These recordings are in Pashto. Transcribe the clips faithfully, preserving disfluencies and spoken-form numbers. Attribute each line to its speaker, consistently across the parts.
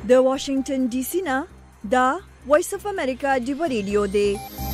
Speaker 1: د واشنگټن ډي سي نه دا وایس اف امریکا ډیو ریډیو دی.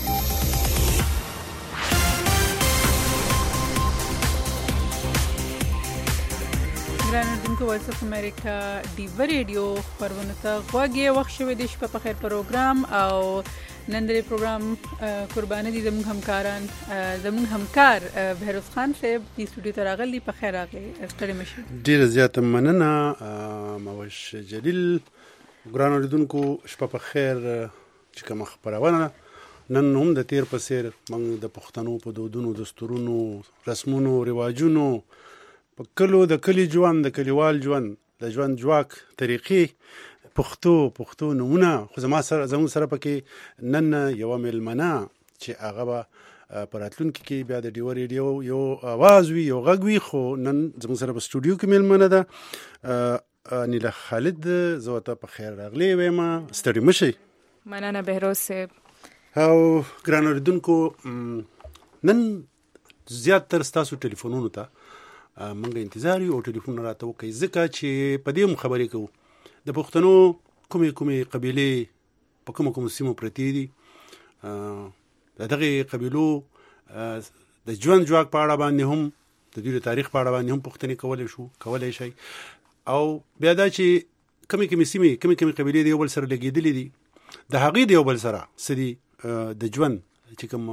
Speaker 2: ګرانو دونکو وایس اف امریکا ډیو ریډیو خبرونه ته غوږی وخت شوی د شپه په خیر پروګرام او نن د پروګرام قرباني دي زموږ همکاران زموږ همکار بهروز خان صاحب د سټوډیو ته راغلی. په خیر راغلی ستړي مشه.
Speaker 3: ډیره زیاته مننه موش جلیل. ګرانو لیدونکو شپه په خیر. چې کوم خبرونه نن هم د تیر په سیر موږ د پښتنو په دودونو دستورونو رسمونو رواجونو په کلو د کلی ژوند د کلیوال ژوند د ژوند جواک طریقې پښتو پښتو نمونه خو زما سره زموږ سره پکې نن یو ملمنه چې هغه به په راتلونکي کې بیا د ډیو ریډیو یو اواز وي یو غږ وي. خو نن زموږ سره په سټوډیو کې ملمنه ده نیله خالد. زه ورته په خیر راغلی وایم. ستړي مشئ.
Speaker 2: مننه بهروز صاحب.
Speaker 3: او ګرانو لیدونکو نن زیات تر ستاسو ټلیفونونو ته موږ انتظار یو او ټلیفون راته وکړئ ځکه چې په دې خبرې کوو د پښتنو کومې کومې قبیلې په کومو کومو سیمو پرتې دي. د دغې قبیلو د ژوند جواک په اړه باندې هم د دوی د تاریخ په اړه باندې هم پوښتنې کولی شو کولی شئ. او بیا دا چې کومې کومې سیمې کومې کومې قبیلې د یو بل سره لګېدلې دي د هغې د یو بل سره څه دي د ژوند چې کوم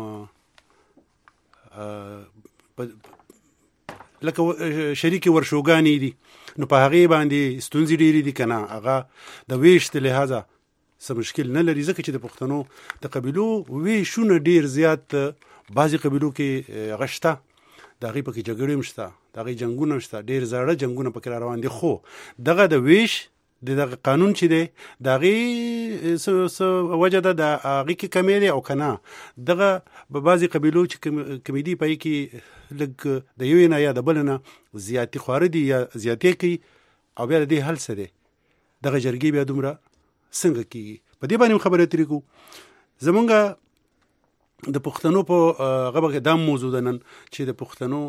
Speaker 3: لکه شریکې ورشوګانې دي نو په هغې باندې ستونزې ډېرې دي که نه. هغه د ویش د لحاظه څه مشکل نه لري ځکه چې د پښتنو د قبیلو ویشونه ډېر زیات بعضې قبیلو کې هغه شته د هغې پکې جګړې هم شته د هغې جنګونه هم شته ډېر زاړه جنګونه پکې را روان دي. خو دغه د ویش د دغه قانون چې دی د هغې څه وجه ده د هغې کې کمی دی او که نه دغه په بعضې قبیلو چې کمی دي په هغې کې لږ د یوې نه یا د بل نه زیاتې خواره دي یا زیاتې کوي او بیا د دې حل څه دی دغه جرګې بیا دومره څنګه کېږي په دې باندې هم خبرې اترې کوو. زمونږ د پښتنو په هغه به دا موضوع ده نن چې د پښتنو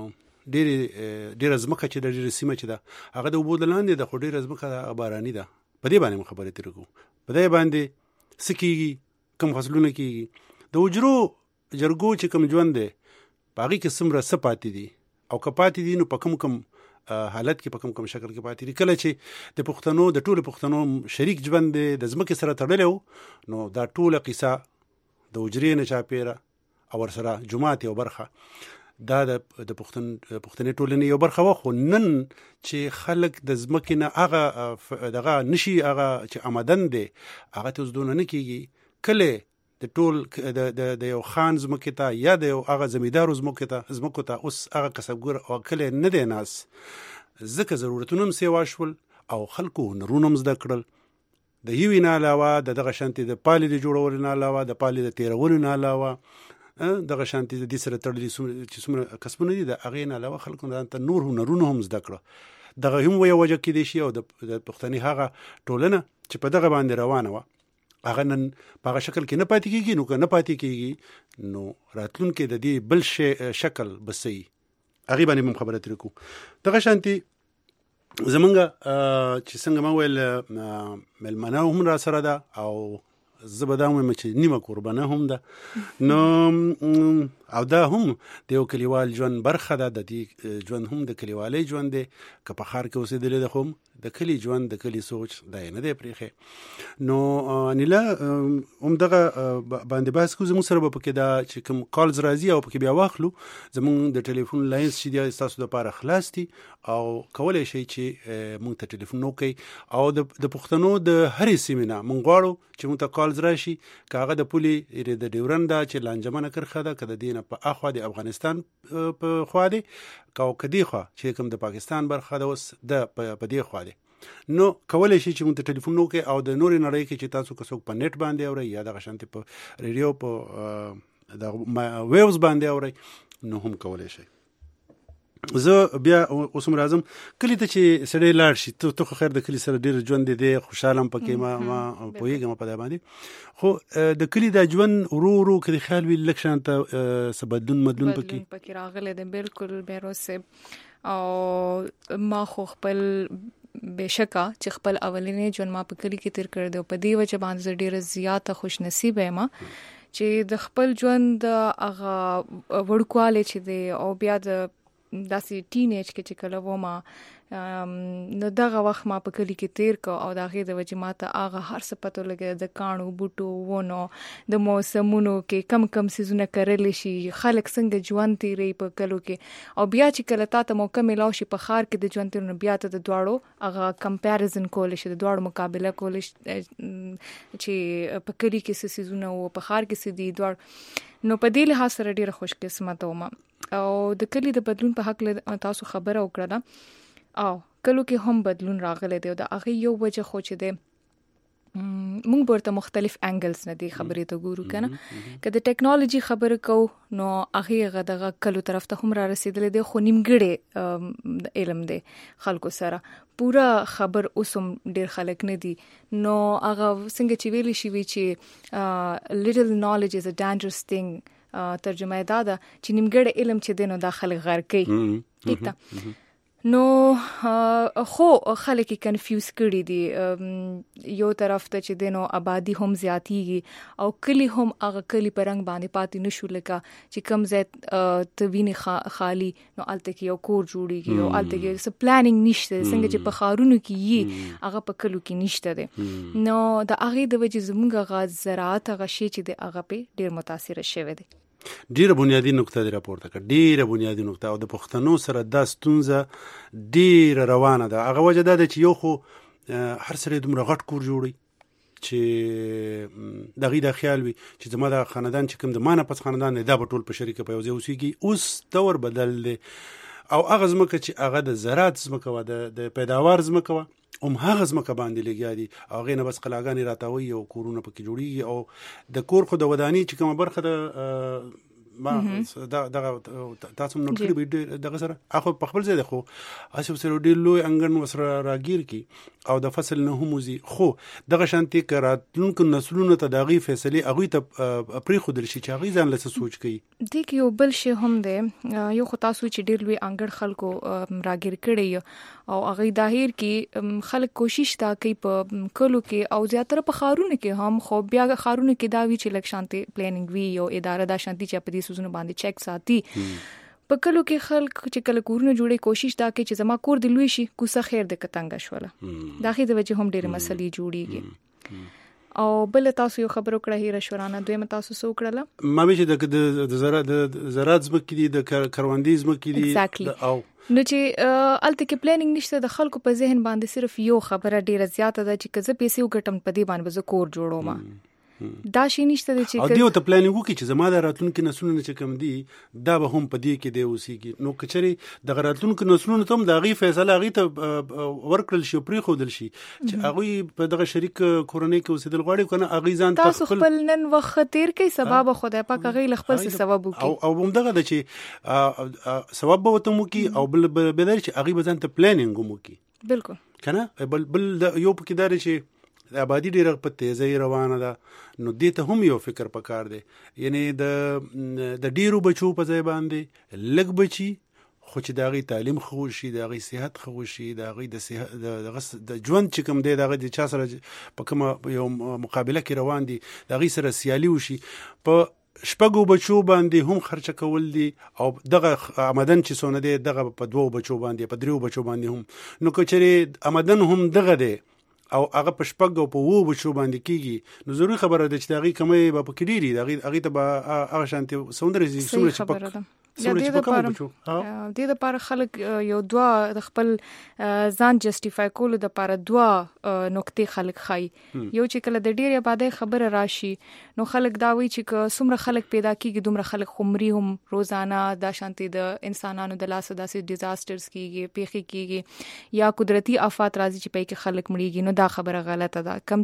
Speaker 3: ډېرې ډېره ځمکه چې د ډېره سیمه چې ده هغه د اوبو د لاندې ده خو ډېره ځمکه باراني ده. په دې باندې هم خبرې اترې کوو. په دې باندې څه کېږي کوم فصلونه کېږي د حجرو جرګو چې کوم ژوند دی په هغې کې څومره څه پاتې دي او که پاتې دي نو په کوم کوم حالت کې په کوم کوم شکل کې پاتې دي. کله چې د پښتنو د ټولو پښتنو شریک ژوند دی د ځمکې سره تړلی و نو دا ټوله قصه د حجرې نه چاپېره او ورسره جومات یو برخه دا د پښتون پښتنې ټولنې یو برخه وه. خو نن چې خلک د ځمکې نه هغه دغه نشي هغه چې آمدن دی هغه ته اوس دونه نه کېږي. کله د ټول د یو خان ځمکې ته یا د یو هغه زمیندارو ځمکو ته اوس هغه کسبګر او کلی نه دی ناست ځکه ضرورتونه هم سیوا شول او خلکو هنرونه هم زده کړل. د یوې نه علاوه د دغه شانتې د پالې د جوړولو نه علاوه د پالې د تېرولو نه علاوه دغه شانتې د دې سره تړلي چې څومره کسبونه دي د هغې نه علاوه خلکو ته نور هنرونه هم زده کړه. دغه هم یوه وجه کېدی شي او د پښتنې هغه ټولنه چې په دغه باندې روانه وه هغه نن په هغه شکل کې نه پاتې کېږي. نو که نه پاتې کېږي نو راتلونکي د دې بل شی شکل به څه وي هغې باندې هم خبرې اترې کوو. دغه شانتې زمونږ چې څنګه ما ویل مېلمنه هم را سره ده او زه به دا وایم چې نیمه قربانه هم ده نو او دا هم د یو کلیوال ژوند برخه ده. د دې ژوند هم د کلیوالۍ ژوند دی که په ښار کې اوسېدلی ده خو هم د کلي ژوند د کلي سوچ دا یې نه دی پرېښی. نو انیلا همدغه باندې بحث کوو. زموږ سره به پکې دا چې کوم کالز راځي او پکې بیا واخلو. زموږ د ټلیفون لاینز چې دی ستاسو دپاره خلاص دي او کولی شئ چې موږ ته ټلیفون وکړئ او د پښتنو د هرې سیمې نه موږ غواړو چې موږ ته کالز راشي که هغه د پولې د ډیورن ده چې لانجمنه کرښه ده که د دې نه په اخوا د افغانستان په خوا دی که او که دې خوا چې کوم د پاکستان برخه ده اوس د په دې خوا دی نو کولی شي چې موږ ته ټلیفون وکړئ او د نورې نړۍ کې چې تاسو که څوک په نیټ باندې اورئ یا دغه شانتې په ریډیو په د ویوز باندې اورئ نو هم کولی شئ. زه بیا اوس هم راځم کلي ته چې سړی لاړ شي ته خو خیر د کلي سره ډېر ژوند دی خوشحاله هم پکې ما ما پوهېږم په دا باندې خو د کلي دا ژوند ورو ورو که د خیال وي لږ شانته څه بدلون مدلون پکې
Speaker 2: پکې راغلی دی. بالکل بهروز صاحب او ما خو خپل
Speaker 4: بشکا چې خپل اولینې ژوند ما په کلی کې تیر کړ دی په دې وجه باندې ډیره زیاته خوش نصیب یم چې د خپل ژوند هغه وړکواله چې دی او بیا د داسې ټین ایج کې چې کله و ما نو دغه وخت ما په کلی کې تیر کو او دغه د وجه ما ته هغه هر څه پته لګي د کانو بوټو ونو د موسمونو کې کم کم سيزونه کړل شي خلک څنګه ژوند تیری په کلو کې او بیا چې کله تا ته موقع ملو شي په خار کې د ژوند تیرونو بیا ته د دواړو هغه کمپیریزن کول شي د دواړو مقابله کول شي چې په کلی کې سيزونه او په خار کې سي دي دواړو نو په دې لحاظ سره ډیره خوش قسمت وم او د کلی د بدلون په حق له تاسو خبره وکړه او کلو کې هم بدلون راغلی دی او د هغه یو وجه خو چې دی مونږ ورته مختلف انګلز نه دی خبرې ته ګورو کنه که د ټیکنالوژي خبره کو نو هغه غدغه کلو طرف ته هم را رسیدل دی خو نیمګړی علم دی خلکو سره پورا خبر اوسم ډیر خلک نه دي نو هغه څنګه چې ویلی شي وی چې little knowledge is a dangerous thing ترجمه دا ده چې نیمګړی علم چې دینو داخله غر کوي ټیک ده نو خو خلک کنفیوز کړي دي یو طرف ته چې دینو آبادی هم زیاتیږي او کلی هم هغه کلی پرنګ باندې پاتې نشو لکه چې کم زیات توینه خالی نو الته کې یو کور جوړیږي او الته کې څه پلانینګ نشته څنګه چې په خارونو کې یي هغه په کلو کې نشته دي نو د هغه د وجې زموږ غاز زراعت هغه شی چې د هغه په ډیر متاثر شوی دی
Speaker 3: ډیره بنیادی نقطه دی راپورته کړ ډیره بنیادی نقطه او د پښتنو سره د ستونزه ډیره روانه ده هغه وجه ده چې یو خو هر سره دومره غټ کور جوړي چې دغه د خیال وي چې زما د خاندان چې کوم د مانه پس خاندان دا په ټول په شریکه په یو ځای اوسېږي اوس دور بدل دی او هغه زمکه چې هغه د زراعت زمکه و د پیداوار زمکه و هم هغه زمکه باندې لګیا دي هغه نه بس قلاګانې راتاوي او کورونه پکې جوړیږي او د کور خو د ودانی چې کومه برخه د ما دا دا تاسو نو کړی دغه سره اخو په خپل ځای ده خو اسو سره ډیر لوی انګن وسره راګیر کی او د فصل نه هموزي خو دغه شانتي کراتونکو نسلونو ته دغه فیصله اغه ته پری خو دل شي چې اغه ځان لسه سوچ کوي
Speaker 4: د کې یو بل شی هم ده یو خو تاسو چې ډیر لوی انګړ خلکو راګیر کړی او اغه داهیر کې خلک کوشش تا کوي په کلو کې او زیاتره په خارونو کې هم خو بیا خارونو کې دا وی چې لک شانتي پلانینګ وی او اداره دا شانتي چې په دې سوزونه باندې چیک ساتي په کلو کې خلک چې کله کورونه جوړي کوشش دا کوي چې زما کور دی لوي شي کوسه خیر د کتنګ شوله دا خې د وجه هم ډېر مسلې جوړيږي او بل تاسو یو خبرو کړه هیره شورانه دوی متاسو سو کړله
Speaker 3: ما به چې د زراعت د زراعت زمکې دي د کروندې زمکې دي
Speaker 4: او نو چې الته کې پلانینګ نشته د خلکو په ذهن باندې صرف یو خبره ډیره زیاته ده چې کزه پیسې وګټم په دې باندې به کور جوړوم دا شي نشته چې
Speaker 3: او دیو ته پلانینګ وکړي چې زما د راتلونکو نسلونو چې کم دي دا به هم په دې کې دی اوسېږي نو کچري د راتلونکو نسلونو ته د غي فیصله غي ته ورکړل شي پری خودل شي چې هغه په دغه شریک کورنۍ کې اوسېدل غواړي کنه هغه ځان
Speaker 4: تاسو خپل نن وخت تیر کې سبب خدای پاک هغه خپل سبب وکړي
Speaker 3: او او هم دغه د چې سبب به وته مو کې او بل بدل چې هغه ځان ته پلانینګ مو کې
Speaker 4: بالکل
Speaker 3: کنه بل بل یو پکې دار چې د آبادی ډیره په تیزی روانه ده نو دې ته هم یو فکر پکار دی یعنی د د ډیرو بچو په ځای باندې لګ بچي خو چې داغي تعلیم خو شي داغي صحت خو شي داغي د صحت د ژوند چې کوم دی داغي د چا سره په کوم یو مقابله کې روان دي داغي سره سیالي وشي په شپږو بچو باندې هم خرچه کول دي او دغه آمدن چې سونه دی دغه په دوو بچو باندې په دریو بچو باندې هم نو کچري آمدن هم دغه دی او هغه په شپږ او په وو بچو باندې کیږي نو ضروري خبره ده چې دغه کمې به پکې ډیری دغه هغه ته به هغه شانتي سوندري سومره چې پک
Speaker 4: د دې لپاره د دې لپاره خلک یو دوا د خپل ځان جسټیفای کول د لپاره دوا نقطې خلک خای یو چې کله د ډیر آبادی خبره راشي نو خلک دا وی چې څومره خلک پیدا کیږي دومره خلک خمري هم روزانه د شانتي د انسانانو د لاس داسې ډیزاسترز کیږي پیخي کیږي یا قدرتي آفات راځي چې پای کې خلک مړیږي نو دا خبره غلطه ده کم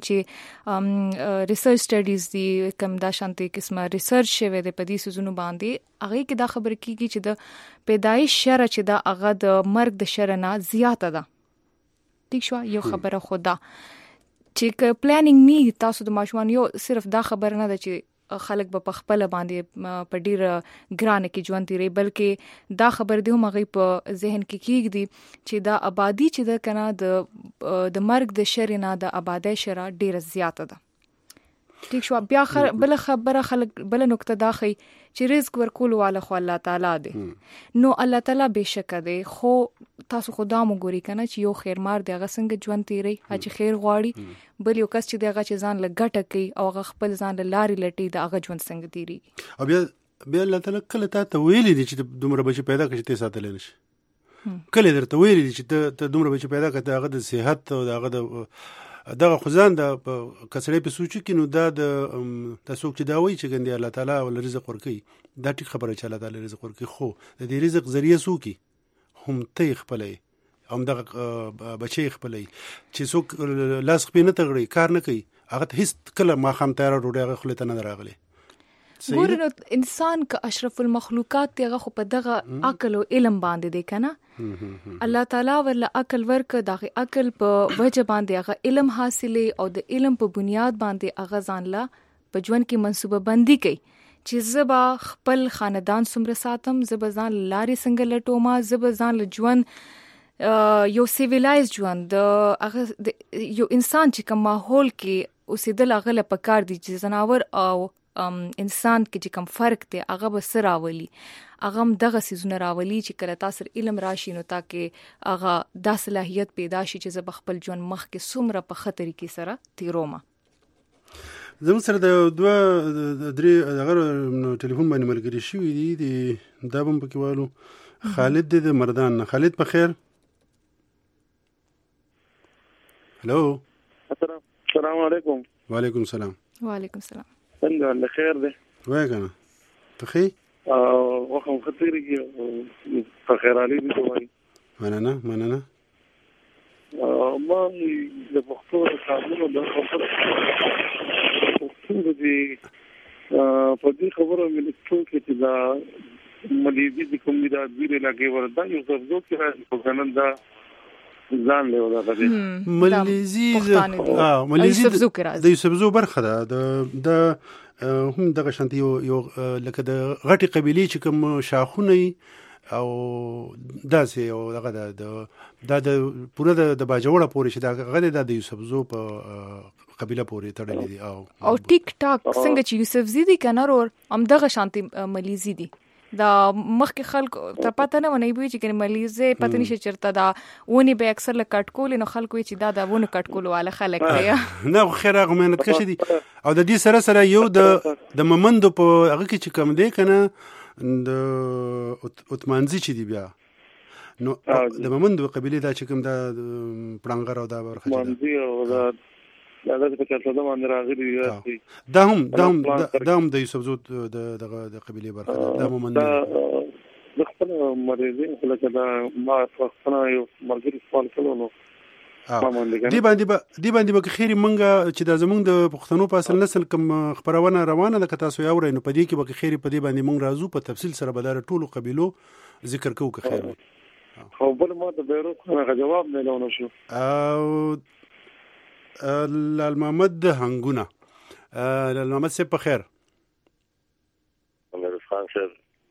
Speaker 4: چې ریسرچ سټډیز دي کم دا شانتي قسمه ریسرچ شوی د پدې سوزونو باندې هغه کې دا خبره کیږي چې د پیدایش شر چې دا هغه د مرګ د شر نه زیاته ده ټیک شو یو خبره خدا چې پلانینګ نی تاسو د ماشومان یو صرف دا خبره نه ده چې خلک به خپل باندې په ډیر ګرانه کې ژوند تیری، بلکې دا خبر دی هم غي په ذهن کې کېږي چې دا آبادی چې د کنه د د مرګ د شر نه د آبادی شر ډیر زیاته ده. ټیک شو. بیا خر بل خبره خلک بل نقطه دا خي چې رزق ورکول والا خو الله تعالی دی. نو الله تعالی بشک دی، خو تاسو خدا مو ګوري کنه چې یو خیر مار دی هغه څنګه ژوند تیری، چې خیر غواړي، بل یو کس چې دغه چې ځان لګټه کوي او هغه خپل ځان لاري لټي دا هغه ژوند څنګه تیری.
Speaker 3: او بیا بیا الله تعالی کله ته ویلي دي چې دومره بچي پیدا کړي ته ساتل نه شي، کله درته ویلي دي چې ته دومره بچي پیدا کړي هغه د صحت او هغه د دغه خزان د کسړې په سوچ کې نو دا د تاسو چې دا وایي چې ګندې الله تعالی ول رزق ورکي، دا ټیک خبره چې الله تعالی رزق ورکي، خو د دې رزق ذریعہ سوکي هم ته خپلې هم دغه بچي خپلې چې څوک لاس خپې نه تغړي کار نه کوي، هغه هیڅ کله ما خام تیار ډوډۍ هغه خلته نه راغلي.
Speaker 4: ګورنو انسان که اشرف المخلوقات ته خو په دغه عقل او علم باندې دی کنه، الله تعالی ول عقل ورک دغه عقل په وجه باندې هغه علم حاصلې او د علم په بنیاد باندې هغه ځان لا په ژوند کې منصوبه بندي کوي چې زبا خپل خاندان سمره ساتم، زبا ځان لاري څنګه لټوما، زبا ځان له ژوند یو سیویلایز ژوند هغه یو انسان چې کوم ماحول کې اوسېدل هغه له پکار دي چې زناور او ام انسان کې چې کوم فرق دی هغه به سره راولي، هغه هم دغه سيزونه راولي چې کله تاسو علم راشي نو تاکي هغه د صلاحيت پیدا شي چې زه خپل ژوند مخ کې څومره په خطر کې سره تیروم.
Speaker 3: زموږ سره د دوه درې هغه ټلیفون باندې ملګری شوی دي د دا بم پکې والو خالد د مردان. خالد په خیر؟ هلو
Speaker 5: السلام علیکم.
Speaker 3: وعلیکم السلام.
Speaker 4: وعلیکم السلام.
Speaker 5: څنګه له خیر ده؟
Speaker 3: وای کنه ته خې
Speaker 5: او وخت خطر کې په خیر علي دي وای.
Speaker 3: مننه مننه.
Speaker 5: ما د پښتو کارونو د خبرو دي په دې خبرو مې لیکل چې دا مليزي د کوم د ادویل لګي وردا یو څه کې راځي په ګنن دا ځان له ودا غږی
Speaker 3: مليزي اه مليزي د یوسفزو برخه ده د هم دغه شانتي یو لکه د غټي قبيله چې کوم شاخونه او داسې او دغه د د پوره د باجوړه پورې چې دا غلې د یوسفزو په قبيله پورې تړلې دي. او
Speaker 4: او ټیک ټاک څنګه چې یوسفزي دي کنه ور هم دغه شانتي مليزي دي دا مخکې خلک ته پته نه ونی وی چې کنه مليزه پته نشي چرته دا ونی به اکثر ل کټکول نو خلکو چې دا دا ونه کټکول والا خلک دی
Speaker 3: نه خیر هغه مهنت کشي دي. او د دې سره سره یو د د ممندو په هغه کې چې کم دی کنه د اتمانزي چې دی بیا نو د ممندو قبيله دا چې کوم دا پړنګر او دا برخه
Speaker 5: ممندي او دا دا د پکې څه د باندې راغلي دي
Speaker 3: دا هم دا هم دا هم د یوسفزو د دغه د قبيله برخه دا ممندي
Speaker 5: د خپل مریضي خلک دا ما خپل یو مرګري سوال کولو نو
Speaker 3: دی باندې دی باندې به خیر منګه چې د زمونږ د پښتنو په اصل نسل کوم خبرونه روانه ده که تاسو یو رینو په دې کې به خیر په دې باندې مونږ راځو په تفصیل سره به دا ټولو قبيلو ذکر کوو که خیر
Speaker 5: خو بل ما د بیروت څخه جواب نه لونه شو.
Speaker 3: او لال محمد هنګونه لال محمد سه په خیر؟
Speaker 6: امیر خان سر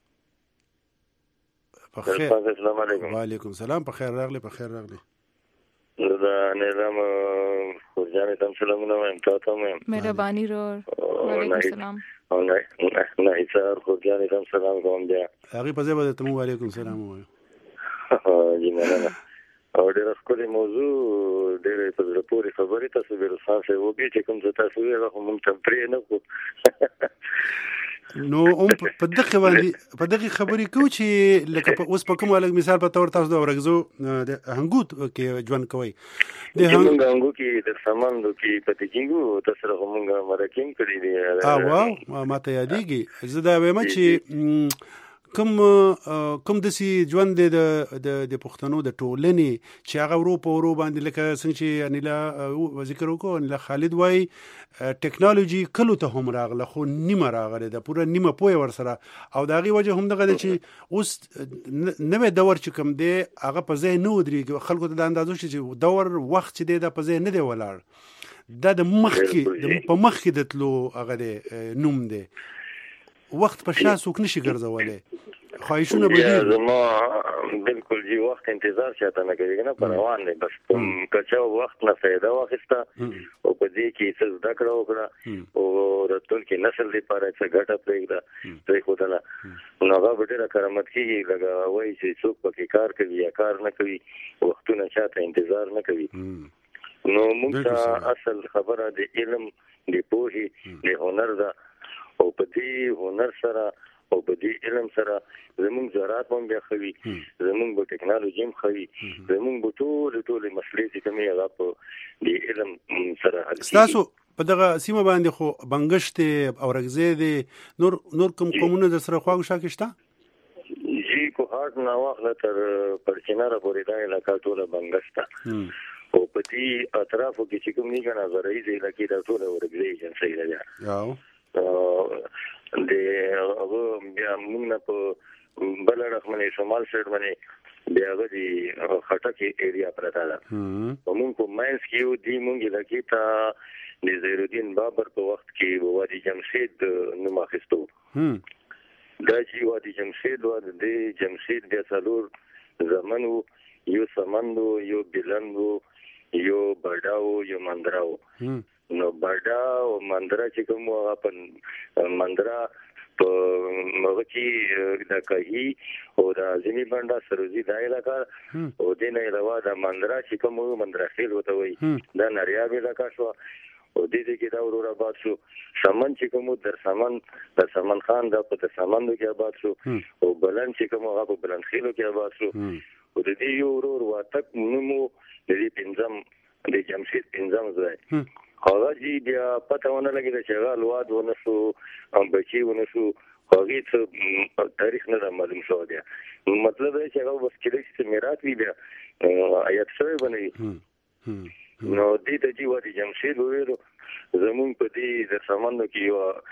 Speaker 3: په خیر.
Speaker 6: السلام علیکم.
Speaker 3: وعلیکم السلام. په خیر راغلی په خیر راغلی.
Speaker 6: دا نظام خورجان تم سلامونه وایم تاسو مې
Speaker 4: مهرباني رو. وعلیکم السلام.
Speaker 6: او نه نه ایثار خورجان تم سلام کوم بیا
Speaker 3: هغه په ځای به ته وعلیکم السلام وایو.
Speaker 6: جی مننه. او ډېر ښکلې موضوع ډېرې په زړه پورې خبرې تاسو به رسان سره وکړي چې کوم څه تاسو یې هغه موږ ته پرې نه
Speaker 3: کړو نو هم په دغه باندې په دغه خبرې کوو چې لکه اوس په کوم الګ مثال په تور تاسو د ورغزو د هنګوت کې ژوند کوي
Speaker 6: د هنګو کې د سامانو کې په تکینګو تاسو سره موږ مرکین کړی دی.
Speaker 3: اه واو ماته یادېږي زه دا وایم چې کوم کوم د سي ژوند د د پښتنو د ټولنې چې هغه ورو په ورو باندې لکه څنګه چې انیلا ذکر وکړو انیلا خالد وای ټیکنالوژي کلو ته هم راغله خو نیمه راغله د پوره نیمه پوهه ورسره او دغه وجه هم دغه چې اوس نوې دور چې کوم دی هغه په ځای نه ودرېږي خلکو ته د اندازو چې دور وخت چې دی د په ځای نه دی ولاړ دا د مخکې د په مخکې د تلو هغه د نوم دی وخت په شا څوک نشي ګرځولای خواهشونه به دي
Speaker 6: زما بالکل جی وخت انتظار چاته نه کوي نه پر روان دی بس کچا وخت نه فایده واخیسته او په دې کې څه زده کړو وکړه او راتل کې نسل لپاره څه ګټه پرېږده پرې کوله نو هغه ډېره کرامت کېږي لکه وایي چې څوک پکې کار کوي یا کار نه کوي وختونه چاته انتظار نه کوي نو موږ ته اصل خبره د علم د پوهې د هنر ده او په دې هنر سره او په دې علم سره زموږ زراعت هم بیا خوي زموږ په ټکنالوژي هم خوي زموږ په ټول ټول مسلې چې کومې هغه په دې علم سره حل
Speaker 3: تاسو په دغه سیمه باندې خو بنګشت او رغزه دي نور نور کوم قومونه در سره خواږه شاکشته
Speaker 6: جی کو هارت نو واخله تر پرچیناره پورې دا علاقہ ټول بنګشت او په دې اطرافو کې چې کوم نه کنه زراعي ځای لکه دا ټول ورګلې جنسي راځي
Speaker 3: یاو
Speaker 6: د هغه بیا موږ نه په بل رقمنه شمال سره باندې بیا غدي خټکي ایریا پراته ده موږ په ماینس کې یو دی موږ لکه تا د زیرالدین بابر په وخت کې وادي جمشید نوم اخیستو دا چې وادي جمشید و د جمشید د څلور زمانو یو سمندو یو بلندو یو بډاو یو مندراو نو بډا او مندرا چې کوم هغه په مندرا په مغه چې د کهي او د ځینی باندې سروزي د علاقہ او د نه علاوه د مندرا چې کوم مندرا خیل وته وي د نریاب علاقہ شو او د دې کې دا ورور آباد شو سمن چې کوم در سمن د سمن خان د په سمندو کې آباد شو او بلند چې کوم هغه په بلند خیلو کې آباد شو او د دې یو ورور واتک نومو د دې پنځم د جمشید پنځم ځای هغه جی بیا پته ونه لګیږي چې هغه لواد ونه شو ام بچي ونه شو هغه څه تاریخ نه معلوم شو دی مطلب دی چې هغه بس کله چې میراث وی بیا آیات شوی باندې نو دې ته جی وادي جمشید ویلو زمون په دې د سمندو کې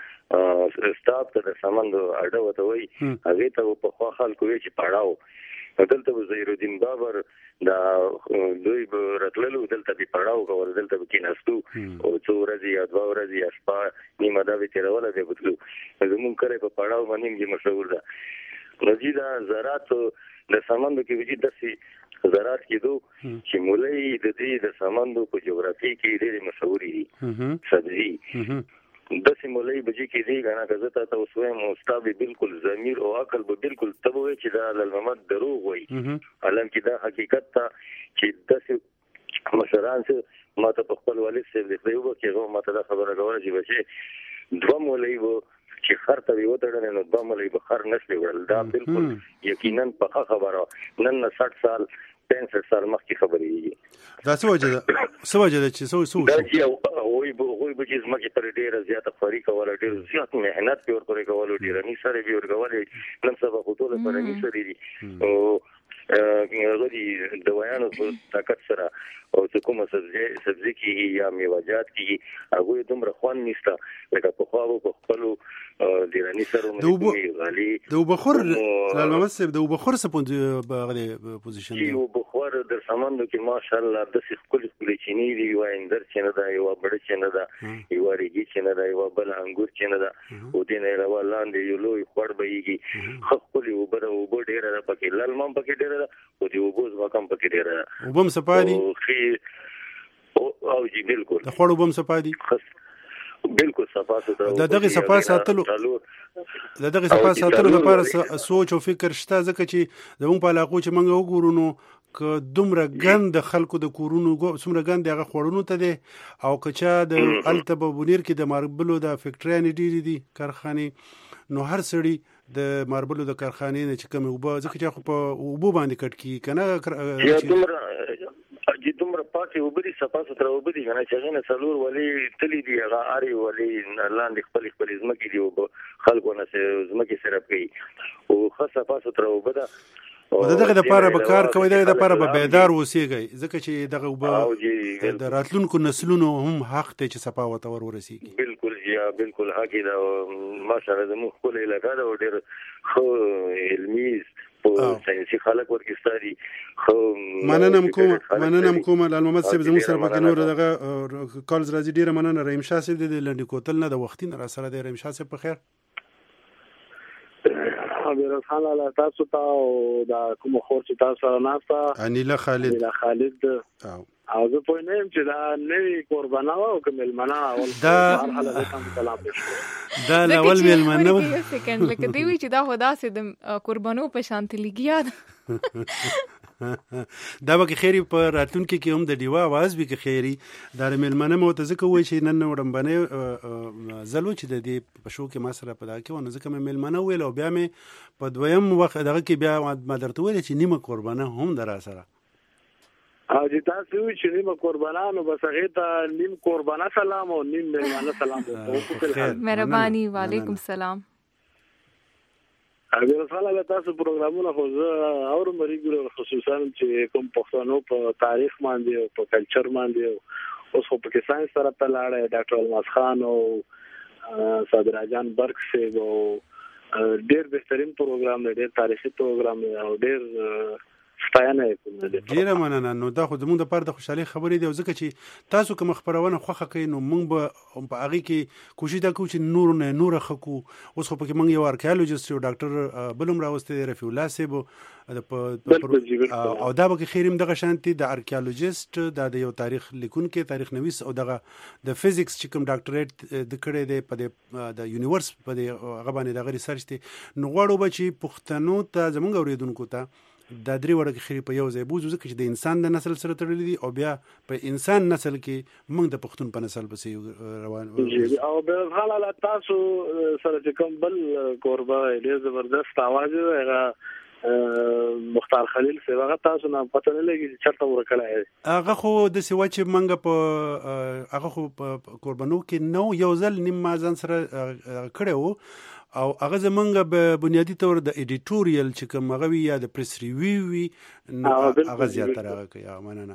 Speaker 6: یو سټاپ ته د سمندو اډه وته وي هغه ته په خوا خلکو چې پړاو دلته زیرالدین بابر دا دوی راتللو دلته په پړاو کول دلته کې نستو او څو ورځې یا دوه ورځې یا شپه نیمه دا به تیروله دی بتلو زمون کړه په پړاو باندې کې مشهور ده نو جی دا زراعت د سمندو کې وجود دسي زراعت کې دو چې مولای د دې د سمندو په جغرافي کې ډېر مشهور دي سبزي د سیمولای بجې کې دی غنا غزه ته اوسوي مستاب بالکل ضمیر او عقل به بالکل تبوي چې دا لمحمد دروغ وي علم کې دا حقیقت ته چې د مشران څخه ماته په خپل والد سره د خپل کې غو ماته دا خبره غوړه چې بچي دوه مولای وو چې خر ته یو تړل نو دوه مولای به خر نشي وړل دا بالکل یقینا په خبره نن شصت سال پنځه سال مخکې خبرې دي
Speaker 3: دا څه وجه ده څه وجه ده چې څه څه
Speaker 6: دا چې وای به وای به چې زمکه پر ډیره زیاته خوري کوله ډیر زیات مهنت په ور پرې کوله ډیر نه سره به ور کوله نن سبا خو ټول پر نه سره دي او غوډي د ویانو په طاقت سره او چې کومه سبزي سبزي کې یا میوه‌جات کې هغه دومره خوان نشته لکه په خواو په خپل دیرانی سره مې غالي
Speaker 3: د بخور لالمسب د بخور څه په پوزیشن دی
Speaker 6: یو بخور در سمندو کې ماشاءالله د څه خپل خپل چینی دی وایندر چې نه دا یو بڑ چې نه دا یو ریږي چې نه دا یو بل انګور چې نه دا او دې نه راو لاندې یو لوی خړ بېږي خپل یو بر او بډ ډیر را پکې لالمم پکې ډیر او دی وبوز وکم پکې ډیر
Speaker 3: وبم سپادي
Speaker 6: او جی بالکل
Speaker 3: د خړو وبم سپادي
Speaker 6: بالکل صفا ستر
Speaker 3: د دغه صفا ساتلو د دغه صفا ساتلو لپاره سوچ او فکر شته ځکه چې زموږ په علاقو چې موږ وګورو نو که دومره ګند خلکو د کورونو څومره ګند هغه خوړونو ته دی او که چا د الته په بونیر کې د ماربلو د فیکټریانې ډېرې دي کارخانې نو هر سړي د ماربلو د کارخانې نه چې کوم اوبه ځکه چې په اوبو باندې کټ کی کنه
Speaker 6: چې دومره پاکي وبدي صفا ستر وبدي کنه چې نه څلور ولي تلی دی هغه اری ولي لاندې خپل خپل زمکي دی او خلکو نه زمکي سره کوي او خاصه صفا ستر وبده
Speaker 3: او دغه د لپاره به کار کوي دغه د لپاره به بیدار اوسېږي ځکه چې دغه وب د راتلونکو نسلونو هم حق ته چې صفا وته ور ورسیږي
Speaker 6: بالکل یا بالکل حق دا ماشاءالله زموږ خپل علاقې دا ډېر خو علمي په ساينسي خلک ورکستاري خو
Speaker 3: مننه کوم مننه کوم لال محمد صاحب زموږ سره پکې نور دغه کالز راځي ډیره مننه رحیم شاه صاحب د لنډی کوتل نه د وختین را سره د رحیم شاه صاحب په خیر
Speaker 5: ابي رسول الله تاسو ته او دا کوم خور چې تاسو سره ناستا
Speaker 3: انیلا خالد
Speaker 5: انیلا خالد
Speaker 3: او
Speaker 5: او زه په نیم چې دا نوې قربانه او کومل منا اول
Speaker 3: دا دا اول ویل منو
Speaker 4: یو سکند لکه دی وی چې دا خدا سي د قربانو په شانتي لګیا
Speaker 3: دا به خیری په راتلونکي کې هم د دیوا आवाज به خیری د ملمنه مو ته ځکه وای چې نن وړمبنه زلو چې د دې په شو کې ما سره په دا کې ونه ځکه ملمنه ویل او بیا مې په دویم وخت دغه کې بیا ما درته ویل چې نیمه قربانه هم در سره
Speaker 5: او چې تاسو چې نیمه قربانانو بس هغه ته نیم قربانه سلام او نیم ملمنه سلام
Speaker 4: مهرباني وعلیکم السلام
Speaker 5: اګه رسول الله تاسو پروګرامونه خو زه اور مریګو خصوصا چې کوم پښتنو په تاریخ باندې او په کلچر باندې اوس په کې ساينس سره تلاړه ډاکټر الماس خان او صادر جان برک سي او ډېر بهترین پروګرام دی ډېر تاریخي پروګرام دی او ډېر ستاینه کوم دی
Speaker 3: ډیره مننه نو دا خو زموږ د پاره د خوشحالي خبرې دی او ځکه چې تاسو کوم خبرونه خوخه کوي نو موږ به په هغه کې کوشش دا کوو چې نور نه نور خکو اوس خو پکې موږ یو آرکیالوجیست او ډاکټر بلوم راوسته رفیع الله صاحب او دا به خیریم دغه شانتي د آرکیالوجیست د یو تاریخ لیکونکو تاریخ نویس او دغه د فزیکس چې کوم ډاکټریټ د کړې دی په د یونیورس په هغه باندې دغه ریسرچ دی نو غواړو به چې پښتنو ته زموږ اوریدونکو ته دا درې وړه خیری په یو ځای بوزو ځکه چې د انسان د نسل سره تړلې دي او بیا په انسان نسل کې موږ د پښتون په نسل پسې روان
Speaker 5: او به حالا تاسو سره چې کوم بل قربا ډېر زبردست आवाज هغه مختار خلیل سی هغه تاسو نه پته نه لګي چې چرته ورکړای
Speaker 3: هغه خو د سیوا چې منګه په هغه خو په قربانو کې نو یو ځل نیم مازن سره کړو او هغه زمونږ به بنیادی طور د ایډیټوریال چې کوم هغه وی یا د پریس ریویو وی هغه زیاتره هغه کوي مننه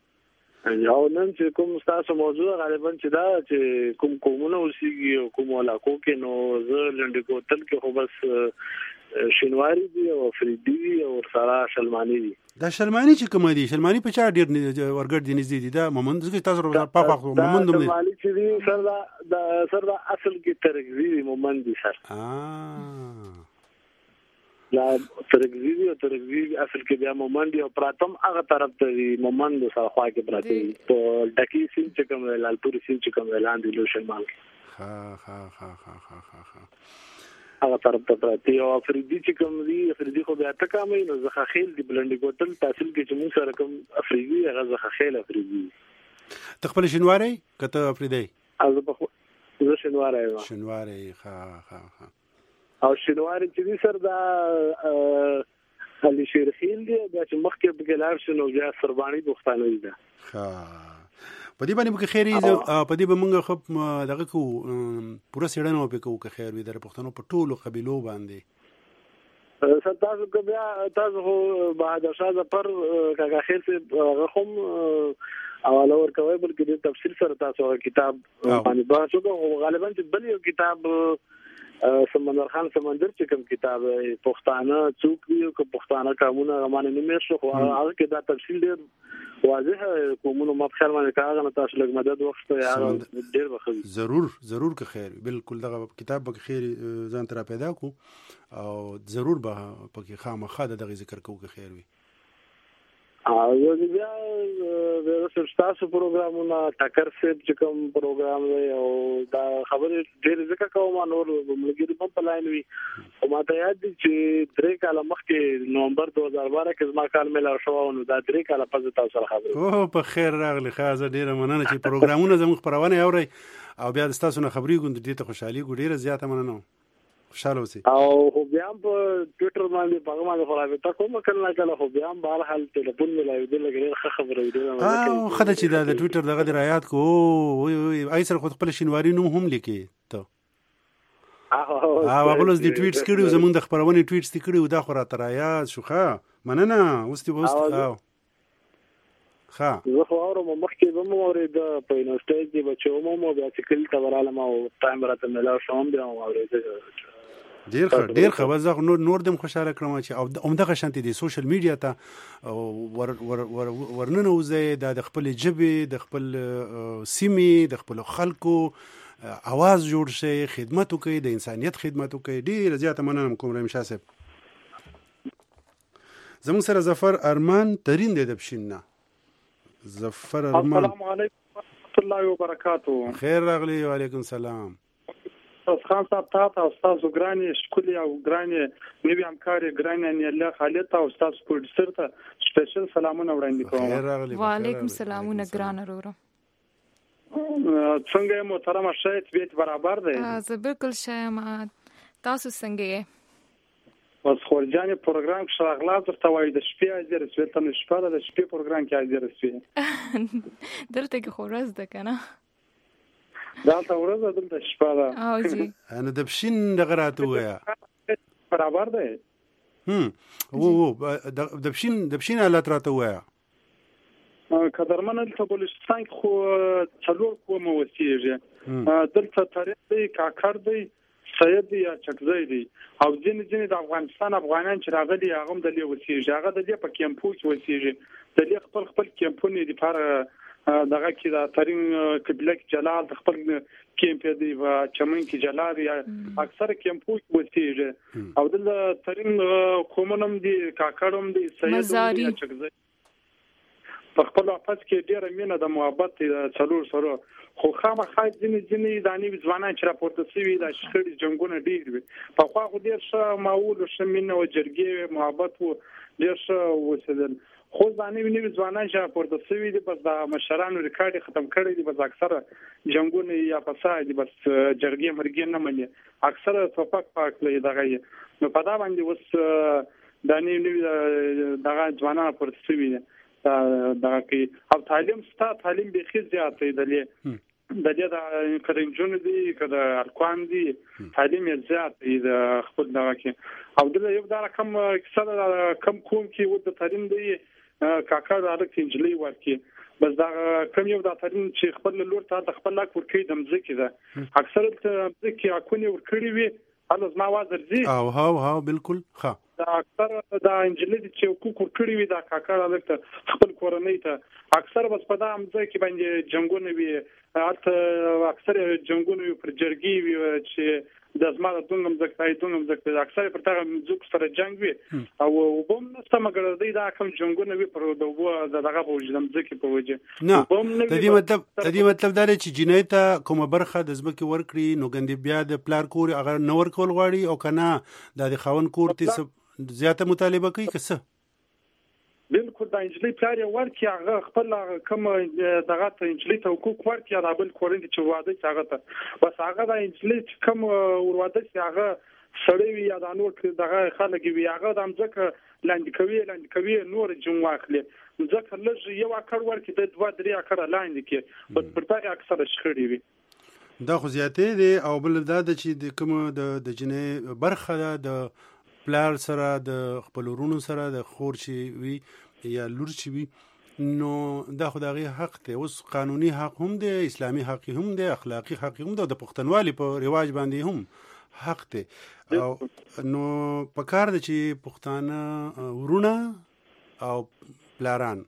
Speaker 5: یو نن چې کوم تاسو موضوع غالبا چې دا چې کوم کومونه اوسېږي او کوم علاقو کې نو زه لنډ کوتل کې خو بس شینواری دی او فریدی او سارا شلمانی دی
Speaker 3: دا شلمانی چې کوم دی شلمانی په چا ډیر ورګړ دي نږدې دي دا مومند چې تاسو په پاخو مومند دی
Speaker 5: شلمانی چې دی سر دا د سر دا اصل کې ترګزی مومند دی سر
Speaker 3: اه
Speaker 5: لا ترګزی او ترګزی اصل کې بیا مومند دی او پراتم هغه طرف ته دی مومند سره خوا کې پراته په ډکی سین چې کوم لالپور سین چې کوم لاندې لو شلمان
Speaker 3: ها ها ها ها ها ها
Speaker 5: هغه طرف ته پراته او افریدي چې کوم دی افریدي خو بیا ته کومه نو زخه خیل دی بلندې کوتل تحصیل کې چې موږ سره کوم افریدي هغه زخه خیل افریدي
Speaker 3: تخپل شنواری کته افریدي
Speaker 5: از په زه شنواری یم
Speaker 3: شنواری ها ها ها
Speaker 5: او شنواری چې دي سر دا علي شیر خیل دی دا چې مخکې بګلار شنو بیا سربانی بوختانه دی
Speaker 3: ها په دې باندې به خیری په دې به موږ خو دغه کو پوره سیړنه په کو که خیر وي در پښتنو په ټولو قبيلو باندې
Speaker 5: سر تاسو کو بیا تاسو خو بهادر شاه ظفر کاکا خیر سے هغه هم حواله ورکوي بلکې د تفصیل سره تاسو کتاب باندې بحث وکړو غالبا چې بل یو کتاب سمندر خان سمندر چې کوم کتاب پښتانه څوک دی او پښتانه قانون غمانه نیمه شو هغه کې دا تفصیل ډیر واضح کومونو ما په خیال باندې کاغه نه تاسو لږ مدد وخت یا ډیر بخښي
Speaker 3: ضرور ضرور که خیر بالکل دغه کتاب به خیر ځان تر پیدا کو او ضرور به پکې خامخا دغه ذکر کوو که خیر وي
Speaker 5: او یو بیا د ریسرچ تاسو پروګرامونه ټاکر سیب چې کوم پروګرام دی او دا خبرې ډېر ځکه کوم نور ملګری په پلاین وي او ما ته یاد دي چې درې کاله مخکې نومبر دوه هزار بارہ کې زما کال مل شو نو دا درې کاله پس تاسو سره خبرې
Speaker 3: او په خیر راغلی خازه ډېر مننه چې پروګرامونه زموږ خبرونه اوري او بیا تاسو نه خبرې کوم دې ته خوشحالي ګډیره زیاته مننه خوشاله اوسئ
Speaker 5: او خو بیا په ټوئیټر باندې په هغه باندې خلاصه کوم کله کله خو بیا په هر حال ټلیفون ملایو دې لګره ښه خبره وي
Speaker 3: او خدای چې دا د ټوئیټر دغه رعایت کو وي وي ایسر خو خپل شینواری نوم هم لیکي ته او هغه لز دې ټوئیټس کړو زمونږ د خبرونه ټوئیټس دې کړو دا خو را ترایات شوخه مننه اوس دې اوس او ها
Speaker 5: زه خو اورم مخکې به مو اورید په یونیورسيټي کې بچو مو بیا چې کله تبراله ما ټایم راته ملاو شوم بیا مو اورید
Speaker 3: ډیر ښه ډیر ښه وځه نور نور دم خوشاله کړم چې او عمدغه شانتي د سوشل میډیا ته ور ور ور ورننه وزه د خپل جبه د خپل سیمې د خپل خلکو اواز جوړ شي خدمت وکړي د انسانيت خدمت وکړي ډیر زیاته مننه کوم رحیم شاه صاحب زموږ سره ظفر ارمان ترين دی د بشیننا ظفر ارمان
Speaker 7: السلام علیکم ورحمۃ اللہ وبرکاتہ
Speaker 3: خیر راغلی وعلیکم السلام
Speaker 7: خان صاحب تاسو او تاسو ګراني شکولي او ګراني نوی همکاري ګراني نه الله خالد او تاسو پروډوسر ته سپیشل سلامونه وړاندې کوم
Speaker 3: خیر راغلی
Speaker 4: وعلیکم السلام ګران وروره
Speaker 7: څنګه محترم شایت بیت برابر دی
Speaker 4: زه بالکل شایم تاسو څنګه یې
Speaker 7: اوس خورجاني پروګرام شغلا درته وای د شپې اجر سویته نه شپه د شپې پروګرام کې اجر سوی
Speaker 4: درته کې خورز ده کنه
Speaker 7: دا ته ورځ دلته شپه ده
Speaker 4: او جی
Speaker 3: انا د بشین دغه راته وایا
Speaker 7: برابر دی
Speaker 3: هم او د بشین د بشین حالت راته وایا
Speaker 7: قدرمن ته بلوچستان خو څلور کومه وسیږي دلته تاریخ دی کاکر دی سید یا چکزی دی او ځین ځین د افغانستان افغانان چې راغلي هغه د لیو وسیږي هغه د دې په کیمپو کې وسیږي د دې خپل خپل کیمپونه دي پر دغه کې دا ترين قبله کې جلال د خپل کیمپ دی او چمن کې جلال یا اکثر کیمپو کې وسیږي او د ترين کومنم دي کاکړم دي سید یا چکزی په خپل افاس کې ډیره مینه د محبت څلور سره خو خامخا ځینې ځینې دانی ځوانان چې راپورته شوي د شخړې جنگونه ډیر وي په خوا خو ډیر ښه معول او ښه مینه او جرګې محبت وو ډیر ښه وسیدل خو ځانې ویني ځوانان چې راپورته شوي دي بس د مشرانو ریکارډ ختم کړی دي بس اکثره جنگونه یا فساد بس جرګې مرګې نه مني اکثره توپک پاک لې دغه نو په دا باندې وس دانی نو دغه ځوانان راپورته شوي دي دا کې او تعلیم ستا تعلیم به خې زیات دی د د دې د کرنجون دي کده ارکان دي تعلیم زیات دی د خپل دغه کې او د یو دا رقم کسره کم کوم کې و د تعلیم دی کاکا د اړه انجلي ورکی بس دا کم یو د تعلیم چې خپل لور ته د خپل لاک ورکی د مزکی ده اکثر د مزکی اكونی ورکړي وي الوز ما وازر دي
Speaker 3: او هاو هاو بالکل ښه
Speaker 7: دا اکثر دا انجلي چې حقوق ورکړي وي دا کاکا الکته خپل کورنۍ ته اکثر بس په دا امځه کې باندې جنگونه وي البته اکثر جنگونه پر جرګي وي چې د زماده دونګم زکتای دونګم زکتای اکثر پر تاغه زوک سره جنگ وي او وبم نسته مګر دی دا کوم جنگونه وي پر دغه دغه په وجه مځکه په وجه
Speaker 3: نه د دې مطلب د دې مطلب دا چې جنایت کومه برخه د زمکه ورکړي نو ګندې بیا د پلار کور اگر نو ورکول غواړي او کنه د خاون کور ته زیاته مطالبه کوي کسه
Speaker 7: بالکل دا انجلي پلار یو ورکی هغه خپل کوم دغه ته انجلي ته حقوق ورکی یا بل کورند چې واده چې هغه ته بس هغه دا انجلي کوم ورواده چې هغه سړی وي یا د نور دغه خلک وي هغه د امځکه لاندې کوي لاندې کوي نور جون واخلي ځکه لږ یو اکر ورکی د دوه درې اکر لاندې کې بس پر تاغه اکثر شخړې وي
Speaker 3: دا خو زیاتې دي او بل دا چې د کوم د د جنې برخه د پلار سره د خپل ورونو سره د خور چې وي یا لور چې وي نو دا خدای حق دی اوس قانوني حق هم دی اسلامي حق هم دی اخلاقی حق هم دی د پښتونوالي په رواج باندې هم حق دی او نو په کار دی چې پښتانه ورونه او پلاران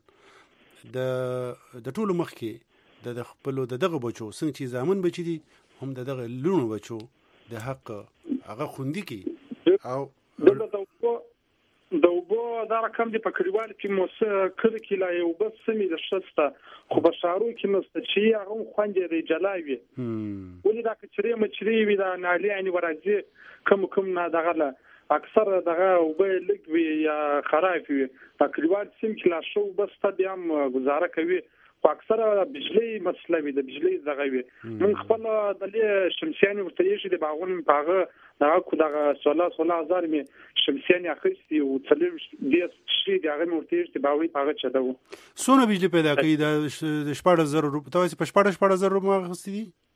Speaker 3: د د ټولو مخ کې د خپل د دغه بچو څنګه چې زامن بچی دي هم د دغه لونو بچو د حق هغه خوندي کی او
Speaker 7: دغه د وبو دا رقم دی په کلیوال کې موسه کړي کې لا یو بس سمي د شسته خو په شارو کې مست چې هغه خوندې دی جلاوي ولې دا کچري مچري وي دا نالي ان ورځي کوم کوم نه دغه اکثر دغه وبې لګوي یا خراب وي په کلیوال سیم کې لا شو بس ته بیا گزاره کوي خو اکثر بجلی مسله وي د بجلی دغه وي من خپل د شمسیاني ورته د باغون پاغه دا کو دغه سولا سولا هزار می شمسیاني اخیستي او څلور دې شي دغه ورته چې باوي پاغه چدو
Speaker 3: سونه بجلی پیدا کوي د شپږ زره روپۍ تاسو په شپږ شپږ زره روپۍ اخیستي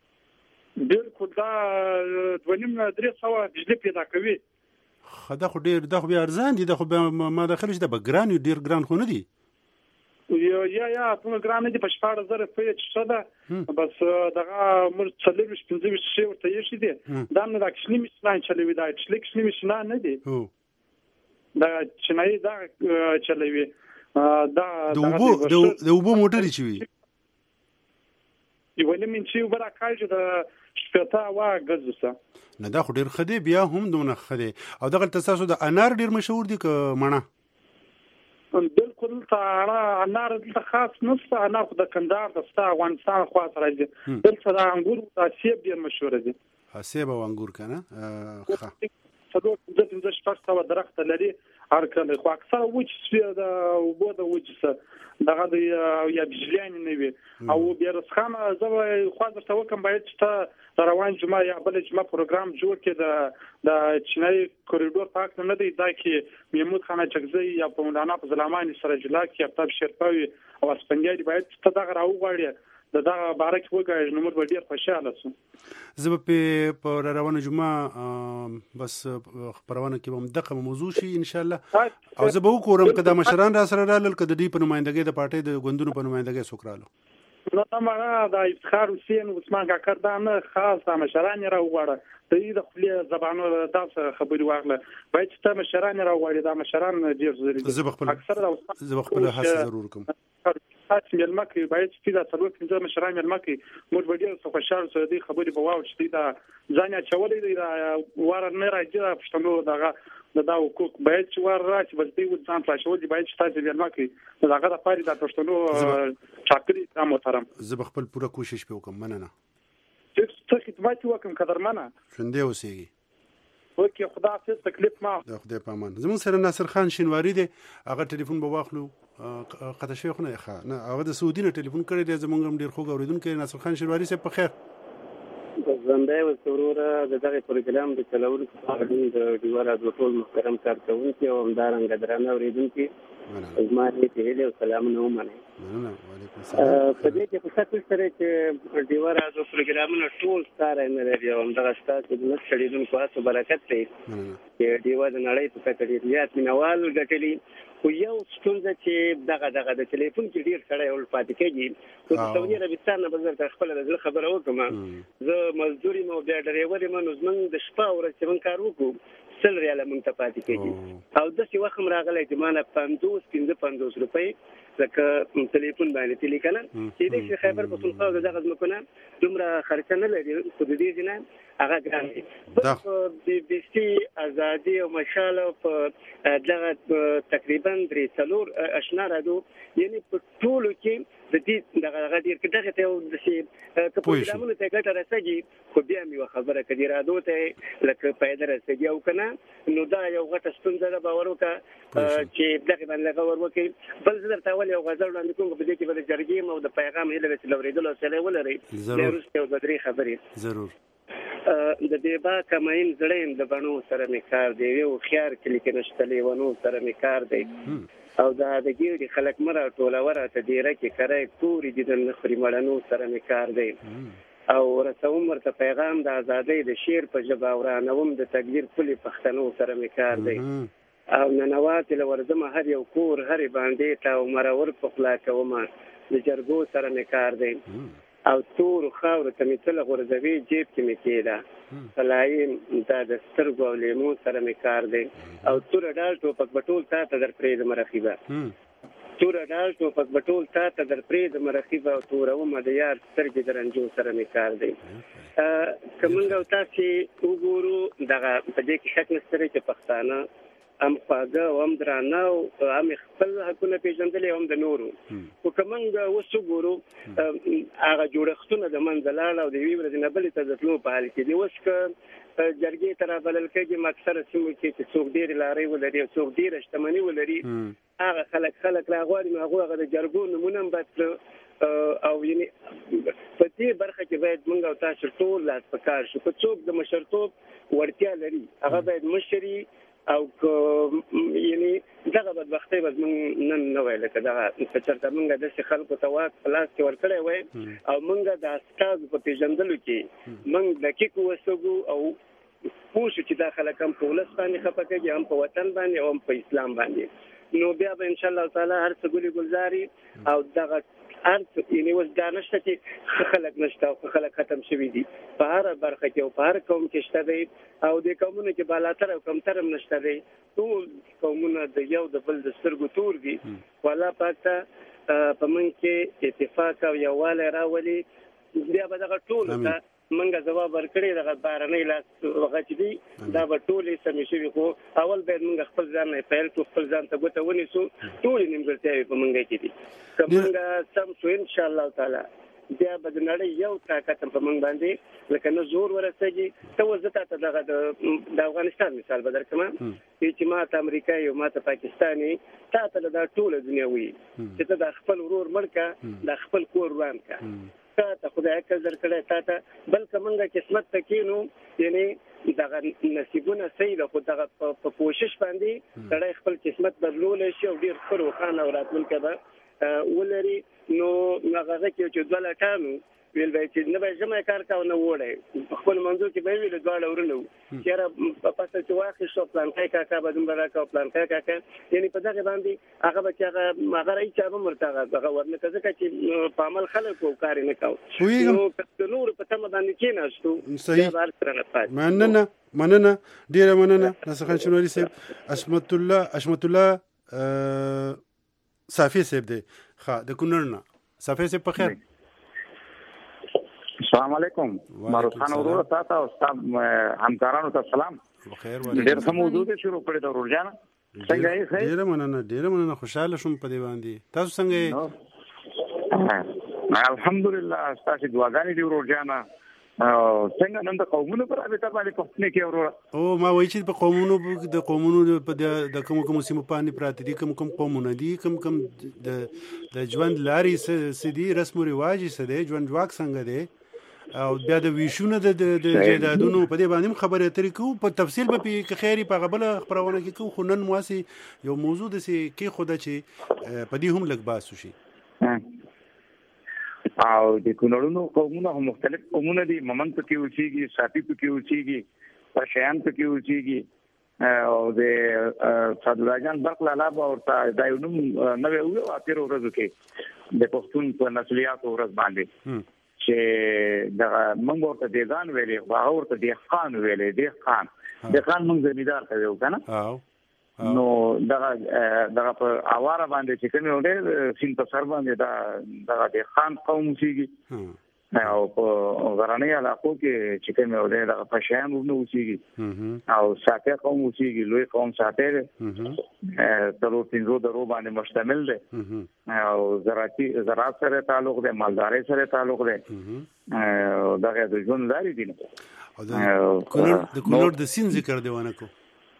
Speaker 3: دي
Speaker 7: بالکل دا ونیم درې سو بجلی پیدا کوي
Speaker 3: خدا خو ډیر د خو بیا ارزان دي د خو ما داخله شته بګران ډیر ګران خو نه دي
Speaker 7: یو یا یا په ګرام دي په شپږ زره په څه ده بس دغه مر څلور پنځه شي ورته یې شي دي دا نه راکشلي مشنان چلوي دا چلیکشلي مشنان نه دي دا چنای دا چلوي دا
Speaker 3: د وبو د وبو موټر چي وي
Speaker 7: یو لمن چې وبره کاږي د شپتا وا غزسه
Speaker 3: نه دا خو ډیر خدي بیا هم دونه خدي او دغه تاسو د انار ډیر مشهور دي ک مڼه
Speaker 7: بالکل تا انار د خاص نص انار د کندهار د ستا افغانستان خوا سره دي دلته د انګور د سیب ډیر مشهور دي
Speaker 3: سیب او انګور کنه ښه
Speaker 7: څلور د پنځه شپږ سوه درخت لري هر کله خو اکثر وچ سپیر د وبو د وچ دغه د یا بجلیان نه وي او بیا رسخانه زه خو درته وکم باید چې روان جمعه یا بل جمعه پروګرام جوړ کړي د د چینای کوریډور پاک نه دی دا کې محمود خان چغزی یا په مولانا فضلامانی سره جلا کې افطاب شرپاوي او اسپنجاري باید ته دغه راو غواړي د دغه بارک وګورئ نو موږ ډیر خوشاله سو
Speaker 3: زه په په روانه جمعه بس پروانه کې هم دغه موضوع شي ان شاء الله او زه به وکورم کله مشران را سره رالل کله د دې په نمائندګۍ د پارټۍ د غوندونو په نمائندګۍ سوکرالو
Speaker 7: نو ما دا افتخار حسین عثمان کاکر دا نه خاص مشران را وغواړه د دې خپل زبانو تاسو خبري واغله باید چې مشران را وغواړي دا مشران ډیر ضروري
Speaker 3: زه خپل اکثر زه خپل هڅه ضرور کوم
Speaker 7: تاسو ملمکي باید چې دا څلور پنځه مشران ملمکي موږ به ډیر څه خوشاله سره دي خبري به واو چې دا ځان چولې دی دا واره نه راځي پښتنو دغه دا حقوق باید چې ور راشي بس دی ځان پښول دی باید چې تاسو ملمکي دغه د پاره د پښتنو چاکري دا محترم
Speaker 3: زه خپل پوره کوشش به وکم مننه
Speaker 7: چې څه خدمت وکم قدرمنه
Speaker 3: شونده اوسېږي
Speaker 7: اوکې خدا حافظ تکلیف ما
Speaker 3: د خدای په امان زمون سره ناصر خان شینواری دی هغه ټلیفون به واخلو قطه شیخ نه ښه نه هغه د سعودي نه ټلیفون کړی دی زمونږ هم ډیر خوږ اوریدونکو ناصر خان شینواری صاحب په خیر
Speaker 8: زنده او سرور د دغه پروګرام د چلولو په اړه د ډیوال د ټول محترم کارکونکو او همدارنګه درنه اوریدونکو زما دې له سلام نو منه
Speaker 3: وعلیکم السلام
Speaker 8: په دې کې څه څه سره چې ډیوال د پروګرامونو ټول ستاره نه لري او همدغه ستاسو د نس چړېدونکو تاسو برکت دی چې ډیوال نړۍ په کټریات مینوال ګټلی خو یو ستونزه چې دغه دغه د ټلیفون کې ډیر سړی ول پاتې کېږي خو د سعودي عربستان نه بزر ته خپل د خبره وکم زه مزدوري مو بیا ډریور یم نو زمونږ د شپه ورځ چې مونږ کار وکړو سل ریاله مونږ ته پاتې کېږي او داسې وخت هم راغلی چې ما نه پنځوس پنځه پنځوس روپۍ ځکه ټلیفون باندې تللی که نه چې دی چې خیبر پښتونخوا د دغه ځمکونه دومره خرچه نه لري خو د دې ځای هغه ګران دي په بي بي سي ازادي او مشاله په دغه تقریبا درې څلور اشنا راډیو یعنی په ټولو کې د دې دغه ډیر کې دغه ته د شي په پروګرامونو ته ګټه رسېږي خو بیا مې خبره کړي راډیو ته لکه پیدا رسېږي او کنه نو دا یو غټه ستونزه ده باور وکړه چې دغه باندې غوړ وکړي بل زه درته ولې یو غزل وړاندې کوم په دې کې به د جرګې او د پیغام هیله چې لورېدلو سره ولري
Speaker 3: ضرور
Speaker 8: یو درې خبرې
Speaker 3: ضرور
Speaker 8: د دیبا کماین زړیم د بڼو سره می کار دی یو خيار کلی کې نشتلې ونو سره می کار دی او دا د ګیړي خلک مره ټوله وره ته ډیره کې کرای پوری دي د نخري مړنو سره می کار دی او رسوم ورته پیغام د ازادۍ د شیر په جبا ورانوم د تقدیر کلی پښتنو سره می کار دی او ننوات لورزم هر یو کور هر باندې تا او مرور په خلا کوم د جرګو سره می کار دی او تور خاور ته می تل غورځوي جیب کې می کېده فلایم دا د سترګو او لیمو سره می کار دی او تور ډال ټوپک بټول تا ته در پرې د مرخیبه تور ډال ټوپک بټول تا ته در پرې د مرخیبه او تور او مدیار سترګې درنجو سره می کار دی کومنګ او تاسو وګورو دغه په دې کې شک نشته چې پښتانه ام خواږه او ام درانه او ام خپل حقونه پیژندل هم د نورو خو کومنګ وسو ګورو هغه جوړښتونه د منځلاله او د وی ورځې نه بلې ته د تلو په حال کې دی اوس که جرګې ته رابلل کېږي اکثره سیمو کې چې څوک ډېرې لارې ولري او څوک ډېره شتمني ولري هغه خلک خلک راغواړي نو هغوی هغه د جرګو نومونه هم بد کړه او یعنی په دې برخه کې باید موږ او تاسو ټول لاس په کار شو که څوک د مشرتوب وړتیا لري هغه باید مشري او یعنی دغه بدبختۍ به موږ نن نه وای لکه دغه که چېرته موږ داسې خلکو ته واک په لاس کې ورکړی وای او موږ د استازو په پېژندلو کې موږ دقیق وسوګو او پوه شو چې دا خلک هم په ولس باندې خفه کېږي هم په وطن باندې او هم په اسلام باندې نو بیا به ان شاء الله تعالی هر څه ګلي ګلزاري او دغه ارت یعنی وس دانشته چې خلک نشته او خلک ختم شوي دي په هر برخه کې او په هر قوم کې شته دی او د قومونو کې بالاتر او کمتر هم نشته دی ټول قومونه د یو د بل د سترګو تور دي ولا پاته په من کې اتفاق او یووالی راولي بیا به دغه ټول ته منګه جواب ورکړي دغه بارنۍ لاس وغچ دي دا به ټولې سمې شوي خو اول باید موږ خپل ځان نه پیل کړو خپل ځان ته ګوته ونیسو ټولې نیمګړتیاوې په منګه کې دي که موږ سم شو ان شاء الله تعالی بیا به د نړۍ یو طاقت په موږ باندې لکه نه زور ورسېږي ته اوس زه تا ته دغه د افغانستان مثال به درکړم چې ما ته امریکایي او ما ته پاکستاني تا ته دا ټوله دنیا وي چې ته د خپل ورور مړ که د خپل کور وران که تا ته خدای عقل درکړی تا ته بلکې موږ قسمت ته کینو یعنی دغه نصیبونه صحیح ده خو دغه په کوشش باندې سړی خپل قسمت بدلولی شي او ډېر ښه روښانه او راتلونکی به ولري نو هغه کې چې دوه لټانو ویل به چې نه به ژمی کار کوه نه وړی خپل منځو کې به یې ویل دواړه ورونه وو چېرې په پسه چې واخېستو پلانکی کاکا به دومره راکړه او پلانکی کاکا یعنې په دغې باندې هغه به چې هغه هغه هېچا به هم ورته هغه ورنکړه ځکه چې په عمل خلک وو کار یې نه کوو نو که د نورو په تمه باندې کېناستو بیا به هر څه رانه پاتې
Speaker 3: مننه مننه ډېره مننه ناصر خان شنواري صاحب عصمت الله عصمت الله صافي صاحب دی ښه د کونړ نه صافي صاحب په خیر
Speaker 9: السلام علیکم معروف خان ورور تاسو او تاسو همکارانو ته سلام
Speaker 3: بخیر
Speaker 9: ډېر ښه موضوع دی شروع کړی د ورور جان څنګه یې خیر
Speaker 3: ډېره مننه ډېره مننه خوشاله شوم په دې باندې تاسو څنګه
Speaker 9: یې الحمدلله تاسو دعاګانې دی ورور جان څنګه نن د قومونو پر اړه باندې پښتنه کې ورور
Speaker 3: او ما وایي چې په قومونو د قومونو په د کوم کوم سیمو باندې پراته دي کوم کوم قومونه دي کوم کوم د د ژوند لارې سدي رسم او رواج سدي ژوند واک څنګه دی او بیا د ویشونه د جیدادونو په دې باندې خبرې اترې کوو په تفصیل به په خیري په غبله خبرونه کې کوو خو نن مواسي یو موضوع د سي کې خوده چې په دې هم لګ باسو شي
Speaker 9: او د کونړونو قومونه هم مختلف قومونه دي ممن په کې اوسېږي ساتي په کې اوسېږي پرشیان په کې اوسېږي او د صدر جان برق لاله او دا یو نوم نوې وو اخر ورځو کې د پښتون په نسلیات ورځ باندې چې دا موږ ورته دیغان ویلې او هغه ورته دیخان ویلې دیخان دیخان موږ زمیدار کوي کنه او نو دا دا په اواره باندې چې کوم وړي سین په سر باندې دا دا دیخان قوم سیږي او په غراني علاقو کې چې کوم وړي دا په شان ورنه وسیږي او ساته قوم وسیږي لوی قوم ساته تلو پینځو درو باندې مشتمل دي او زراعتي زراعت سره تعلق دی مالداري سره تعلق دی او دغه د ژوند لارې دي
Speaker 3: او د کونړ د کونړ د سین ذکر دی ونه کو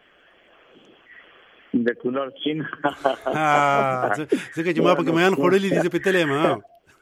Speaker 9: د کونړ سین
Speaker 3: ها ځکه چې ما په میان خورلې دي زه پتلې ما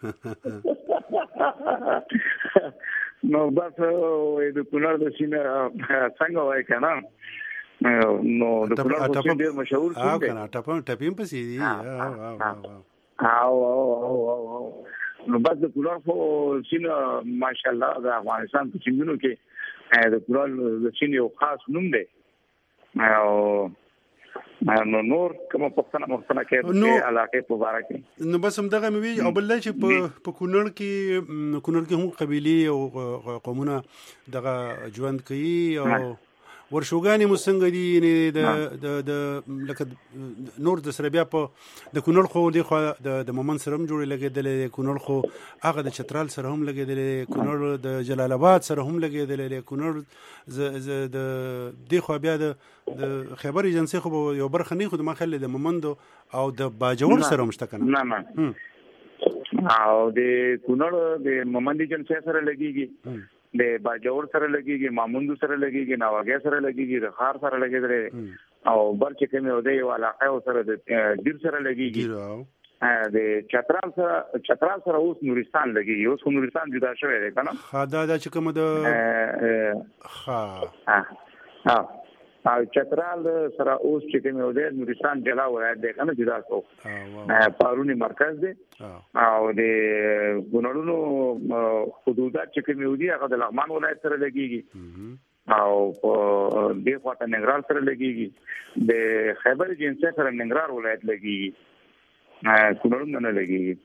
Speaker 9: نو بس د کونړ د سین څنګه وای کنه نو د کونړ د سین ډیر مشهور
Speaker 3: څنګه او کنه ټاپم ټاپم پسې دي
Speaker 9: او او او نو بس د کونړ خو سین ماشاءالله د افغانستان په چینونو کې د کونړ د سین یو خاص نوم دی او نو نور کوم پښتنه مختنه کې علاقه په باره کې
Speaker 3: نو بس هم دغه مې او بل چې په کونړ کې کونړ کې هم قبيلي او قومونه دغه ژوند کوي او ورشوګانی مو څنګه دي د د د لکه نور د سره بیا په د کونړ خو د د مومن سره هم جوړ لګیدل کونړ خو هغه د چترال سره هم لګیدل کونړ د جلال آباد سره هم لګیدل کونړ ز د د خو بیا د خبر ایجنسی خو یو برخه نه خو د مخله د مومندو او د باجوړ سره هم شته کنه
Speaker 9: نه نه او د کونړ د مومند ایجنسی سره لګیږي د باجوړ سره لګيږي ماموندو سره لګيږي ناوګه سره لګيږي د خار سره لګيږي او بل چې کوم یو دی علاقه سره د ډیر سره لګيږي د چترال سره چترال سره اوس نورستان لګيږي اوس نورستان جدا شوی دی کنه
Speaker 3: خدا دا چې کوم د
Speaker 9: ها ها او چترال سره اوس چې کوم یو دی نورستان جلا ولایت دی کنه جدا شو پارونی مرکز دی او د ګونړونو حدودات چې کوم یو دی هغه د لغمان ولایت سره لګيږي او د خواته ننګرهار سره لګيږي د خیبر جنسه سره ننګرهار ولایت لګيږي کونړ نه لګيږي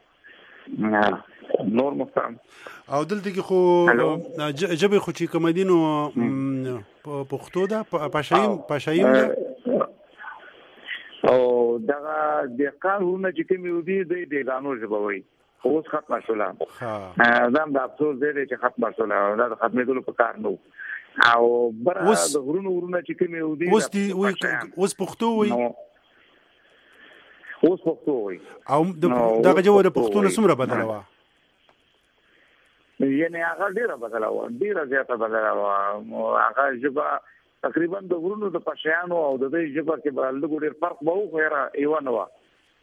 Speaker 9: نور محترم
Speaker 3: او دلته کې خو جبه خو چې کومدینو پښتو ده پښایم پښایم ده
Speaker 9: او دا د قانون چې کوم یو دی د دېګانو ژبوي اوس ختمه شوله زم د افسوس دی چې ختمه شوله دا ختمېدل په کار نو او بر د غرونو ورونه چې کوم یو دی
Speaker 3: اوس دی اوس پښتو وي
Speaker 9: اوس پښتو وي
Speaker 3: او دغه جو د پښتو نه څومره بدله وه
Speaker 9: یعنی هغه ډیره بدله وه ډیره زیاته بدله وه هغه ژبه تقریبا د غرونو د پښیانو او د دې ژبه کې به لږ ډیر فرق به وو خو یو نه وه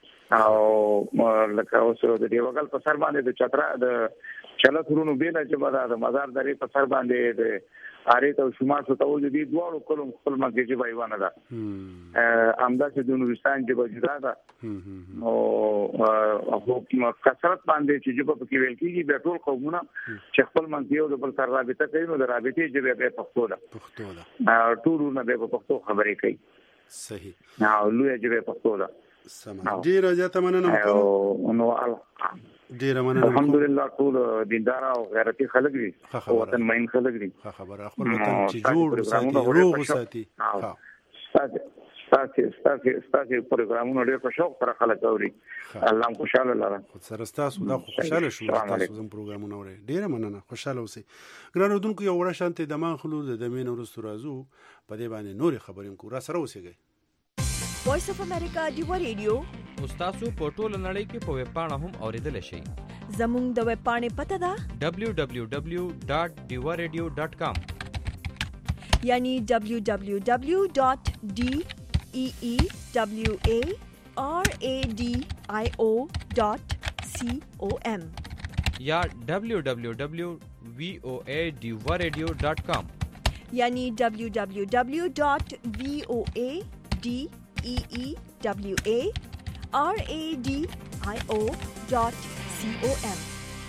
Speaker 9: او لکه اوس د دیوګل په سر باندې د چترا د چلت غرونو بیل ژبه ده د مزار درې په سر باندې د اړې ته شمار څه ته ولې دي دوه کلم خپل مګي ژبه یو نه ده امدا چې د نورستان ژبه جدا ده او هغه کثرت باندې چې ژبه په کې ویل کېږي د ټول قومونه چې خپل منځ یو د بل سره رابطه کوي نو د رابطې ژبه به پښتو ده
Speaker 3: پښتو ده
Speaker 9: ټول نه به پښتو خبرې کوي
Speaker 3: صحیح
Speaker 9: او لوی ژبه پښتو ده
Speaker 3: سم ډیر زیاته مننه
Speaker 9: کوم نو
Speaker 3: ډیر مننه
Speaker 9: الحمدلله ټول دیندار او غیرتي خلک دي وطن مین خلک دي
Speaker 3: خبره خپل وطن چې جوړ وساتي روغ وساتي
Speaker 9: ها ستاسو ستاسو ستاسو پروګرامونه ډیر په شوق سره خلک اوري الله خوشاله لاره
Speaker 3: سره تاسو دا خوشاله شو تاسو زم پروګرامونه اوري ډیر مننه خوشاله اوسئ ګران اردوونکو یو وړه شانته د مان خلود د مین ورستو رازو په دې باندې نور خبرې کو را سره اوسئ
Speaker 1: وایس اف امریکا دیوا ریډیو
Speaker 10: تاسو په ټوله نړۍ کې په ویب پاڼه هم اوریدل شئ
Speaker 1: زموږ د ویب پاڼې پته ده
Speaker 10: دبلیو دبلیو دبلیو ډاټ ډیوا ریډیو ډاټ کام
Speaker 1: یعنی دبلیو دبلیو دبلیو ډاټ ډی ای ای دبلیو ای آر ای ډی آی او ډاټ سی او ایم
Speaker 10: یا دبلیو دبلیو دبلیو وی او ای ډیوا ریډیو ډاټ کام
Speaker 1: یعنی دبلیو دبلیو دبلیو ډاټ وی او ای ډی ای ای دبلیو ای آر ای ډی آی او ډاټ سی او ایم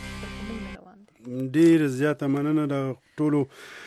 Speaker 3: ډیر زیاته مننه د ټولو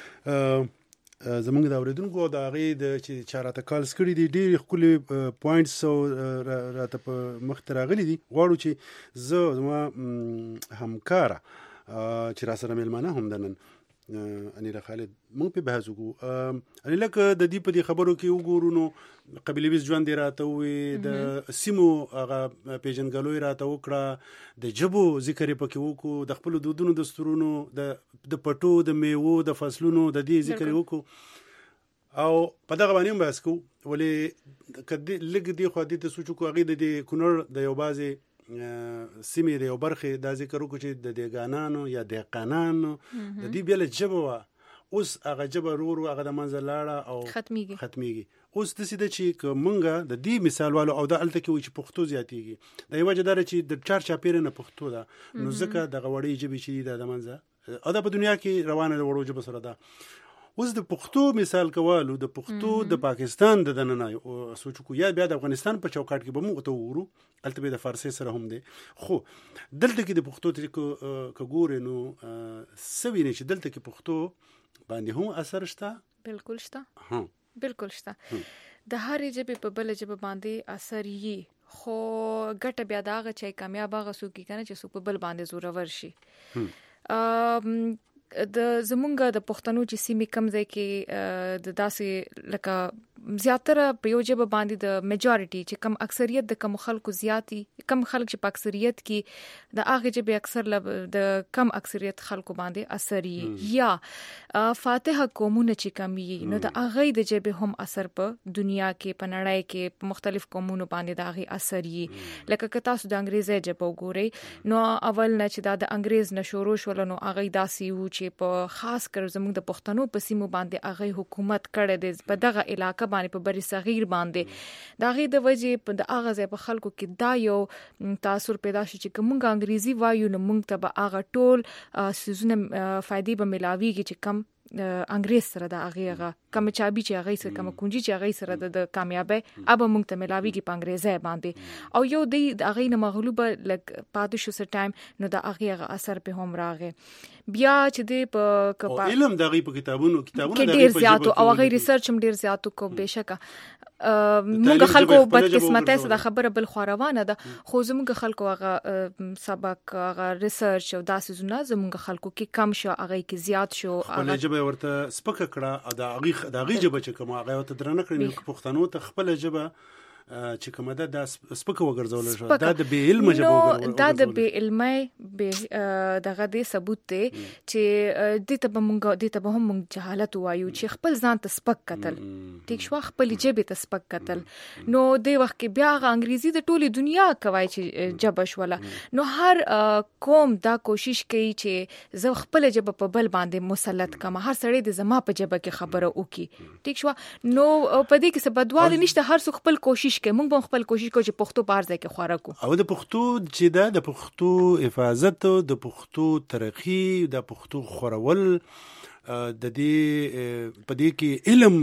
Speaker 3: زمونږ د اوریدونکو د هغې د چې چاراته کالس کړي دي ډېر ښکلي پوینټس او راته په مخ ته راغلي دي غواړو چې زه زما همکاره چې را سره میلمانه هم ده نن انیلا خالد مونږ په بحث وکړو انیلا که د دې په دې خبرو کې وګورو نو قبیلویز ژوند یې راته ووې د سیمو هغه پیژنګلو یې راته وکړه د ژبو ذکر یې پکې وکړو د خپلو دودونو دستورونو د پټو د میوو د فصلونو د دې ذکر یې وکړو او په دغه باندې هم بحث کوو ولې که لږ دې خوا دې ته سوچ وکړو هغې د دې کونړ د یو بعضې سیمې د یو برخې دا ذکر وکړو چې د دېګانانو یا دهقانانو د دې بېله ژبه وه اوس هغه ژبه ورو ورو هغه د منځه لاړه او
Speaker 4: ختمېږي
Speaker 3: ختمېږي اوس داسې ده چې که مونږ د دې مثال والو او دا هلته کې وایي چې پښتو زیاتېږي د یوه وجه دا ده چې د چار چاپېره نه پښتو ده نو ځکه دغه وړې ژبې چې دي دا د منځه او دا په دنیا کې روانه د وړو ژبو سره ده اوس د پښتو مثال کوالو د پښتو د پاکستان د دننه سوچ کو یا بیا د افغانستان په چوکاټ کې به موږ ته وګورو البته د فارسی سره هم دی خو دلته کې د پښتو ته کګورې نو سوي نه چې دلته کې پښتو باندې هم اثر شته
Speaker 4: بالکل شته
Speaker 3: ها
Speaker 4: بالکل شته د هرې ژبې په بل ژبه باندې اثر یې خو ګټه بیا داغه چې کامیاب هغه څوک کنه چې څوک په بل باندې زورور شي ا د زمونږ د پښتنو چې سیمې کم ځای کې د داسې لکه زیاتره په یو ژبه باندې د میجورټي چې کم اکثریت د کم خلکو زیاتی کم خلک چې په اکثریت کې د هغه ژبه اکثر د کم اکثریت خلکو باندې اثر یا فاتحه قومونه چې کم یي نو د هغه د ژبه هم اثر په دنیا کې په نړۍ کې په مختلف قومونو باندې د هغه اثر یي لکه که تاسو د انګریزي ژبه وګورئ نو اول نه چې دا د انګریز نشورو شول نو هغه داسي و چې په خاص کر زموږ د پښتنو په سیمو باندې هغه حکومت کړی دی په دغه علاقې باندې په بری صغیر باندې دا غي د وجې په د اغه ځای په خلکو کې دا یو تاثیر پیدا شي چې کومه انګریزي وایو نو موږ ته به اغه ټول سيزونه فائدې به ملاويږي چې کم انګريز سره د اغه کم چابي چې اغه سره کم کونجي چې اغه سره د کامیابی اب موږ ته ملاويږي په انګريزي باندې او یو د اغه نه مغلوبه لګ پاتې شو سر ټایم نو د اغه اثر په هم راغی بیا چې د په
Speaker 3: کپا علم دغه په کتابونو کتابونو
Speaker 4: دغه ډیر زیاتو او هغه ریسرچ هم ډیر زیاتو کو بهشکه موږ خلکو بد قسمته ده خبره بل خوروانه ده خو زموږ خلکو هغه سبق هغه ریسرچ او داسې زونه زموږ خلکو کې کم شو هغه کې زیات شو
Speaker 3: هغه جبه ورته سپک کړه دا هغه د هغه جبه چې کوم هغه ورته درنه کړی پښتنو ته خپل جبه چې کومه ده د سپکه وګرځول شو دا د بې علم جبه وګرځول
Speaker 4: دا د بې علمۍ به دغه د ثبوت ته چې د ته مونږ د ته هم مونږ جهالت وایو چې خپل ځان ته سپک قتل ټیک شو خپل جبه ته سپک قتل نو د وخت کې بیا غ انګریزي د ټوله دنیا کوي چې جبش ولا نو هر قوم دا کوشش کوي چې زه خپل جبه په بل باندې مسلط کما هر سړی د زما په جبه کې خبره وکي ټیک شو نو په دې کې څه بدواله نشته هر څوک خپل کوشش کوي موږ به خپل کوشش کوو چې پښتو بار ځای کې خوراک کو
Speaker 3: او د پښتو چې دا د پښتو حفاظت د پښتو ترقی د پښتو خورول د دې په دې کې علم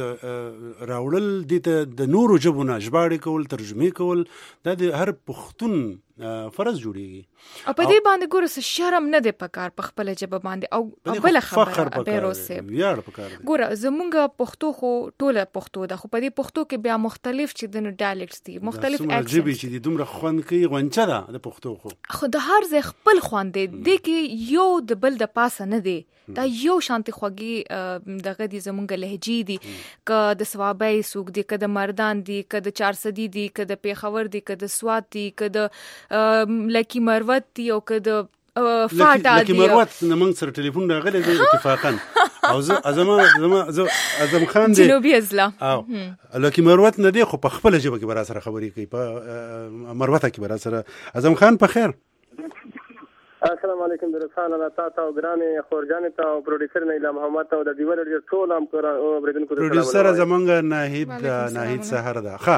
Speaker 3: راوړل د نورو ژبونو ژباړې کول ترجمه کول دا د هر پښتون فرض جوړیږي
Speaker 4: او په دې باندې ګوره شرم نه دی پکار په خپل ژبه باندې او بل خبره بیروسه
Speaker 3: ویاړ پکار دی
Speaker 4: ګوره زمونږ پښتو خو ټوله پښتو ده خو په دې پښتو کې بیا مختلف چې د ډایلکټس دي مختلف
Speaker 3: اکسنټ ژبې چې د دومره خوند کوي غونچه ده د پښتو خو
Speaker 4: خو د هر ځای خپل خوند دی د کې یو د بل د پاسه نه دی دا یو شانتي خوږی دغه دي زمونږ لهجې دي ک د سوابای سوق دي ک د مردان دي ک د چارسدي دي ک د پیښور دي ک د سوات دي ک د لکی مروت دي او ک د فاټا دي
Speaker 3: لکی مروت نمنګ سره ټلیفون راغلی دی اتفاقا او زه ازما زما اعظم خان دی
Speaker 4: جنوبي ازلا
Speaker 3: او لکی مروت نه دی خو په خپل ژبه کې برا سره خبرې کوي په مروت کې برا سره اعظم خان په خیر
Speaker 11: السلام علیکم درخان الله تعالی او ګرانې خورجان ته او پروډوسر نه اله محمد ته د دیوال ډیر ټول هم او بریدونکو ته
Speaker 3: پروډوسر زمونږ ناهید ناهید سحر ده ښه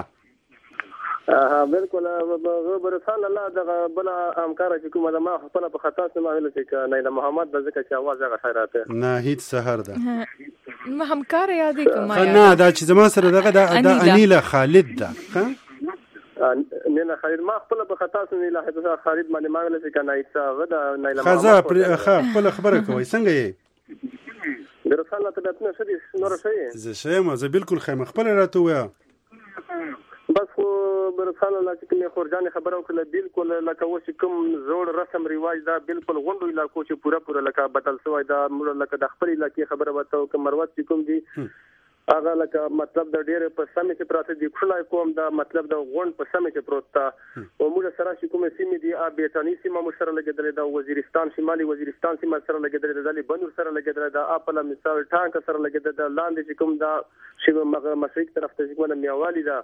Speaker 11: ها بالکل برخان الله دغه بل همکار چې کومه ما خپل په خطا سم ویل چې نه اله محمد د ځکه چې आवाज هغه خیراته
Speaker 3: ناهید سحر ده
Speaker 4: ما همکار یادې کومه
Speaker 3: نه دا چې زما سره دغه د انیله خالد ده ها
Speaker 11: نه نه خالد ما خپل په خطا سم نه له خالد باندې ما ویل چې کنه ایسا غدا نه اله
Speaker 3: محمد خزا ښه خپل خبره کوي څنګه یې
Speaker 11: برخان الله ته نه شدي نور شي
Speaker 3: زه شم زه بالکل خیم خپل راته ویا
Speaker 11: بس خو برخان الله چې کوم خورجان خبرو کله بالکل لکه وش کوم زوړ رسم ریواج دا بالکل غونډو علاقو چې پورا پورا لکه بدل شوی دا موږ لکه د خپل علاقې خبره وته کوم مروت چې کوم دي هغه لکه مطلب د ډېر په سمې چې پراته دي خلای کوم دا مطلب د غونډ په سمې چې پروت او موږ سره چې کومه سیمې دي ا بیتانی سیمه مو سره لګیدل دا وزیرستان شمالي وزیرستان سیمه سره لګیدل د علي بنور سره لګیدل دا اپل مثال ټانک سره لګیدل دا لاندې چې کوم دا چې مغرب مشرق طرف ته کومه میوالي دا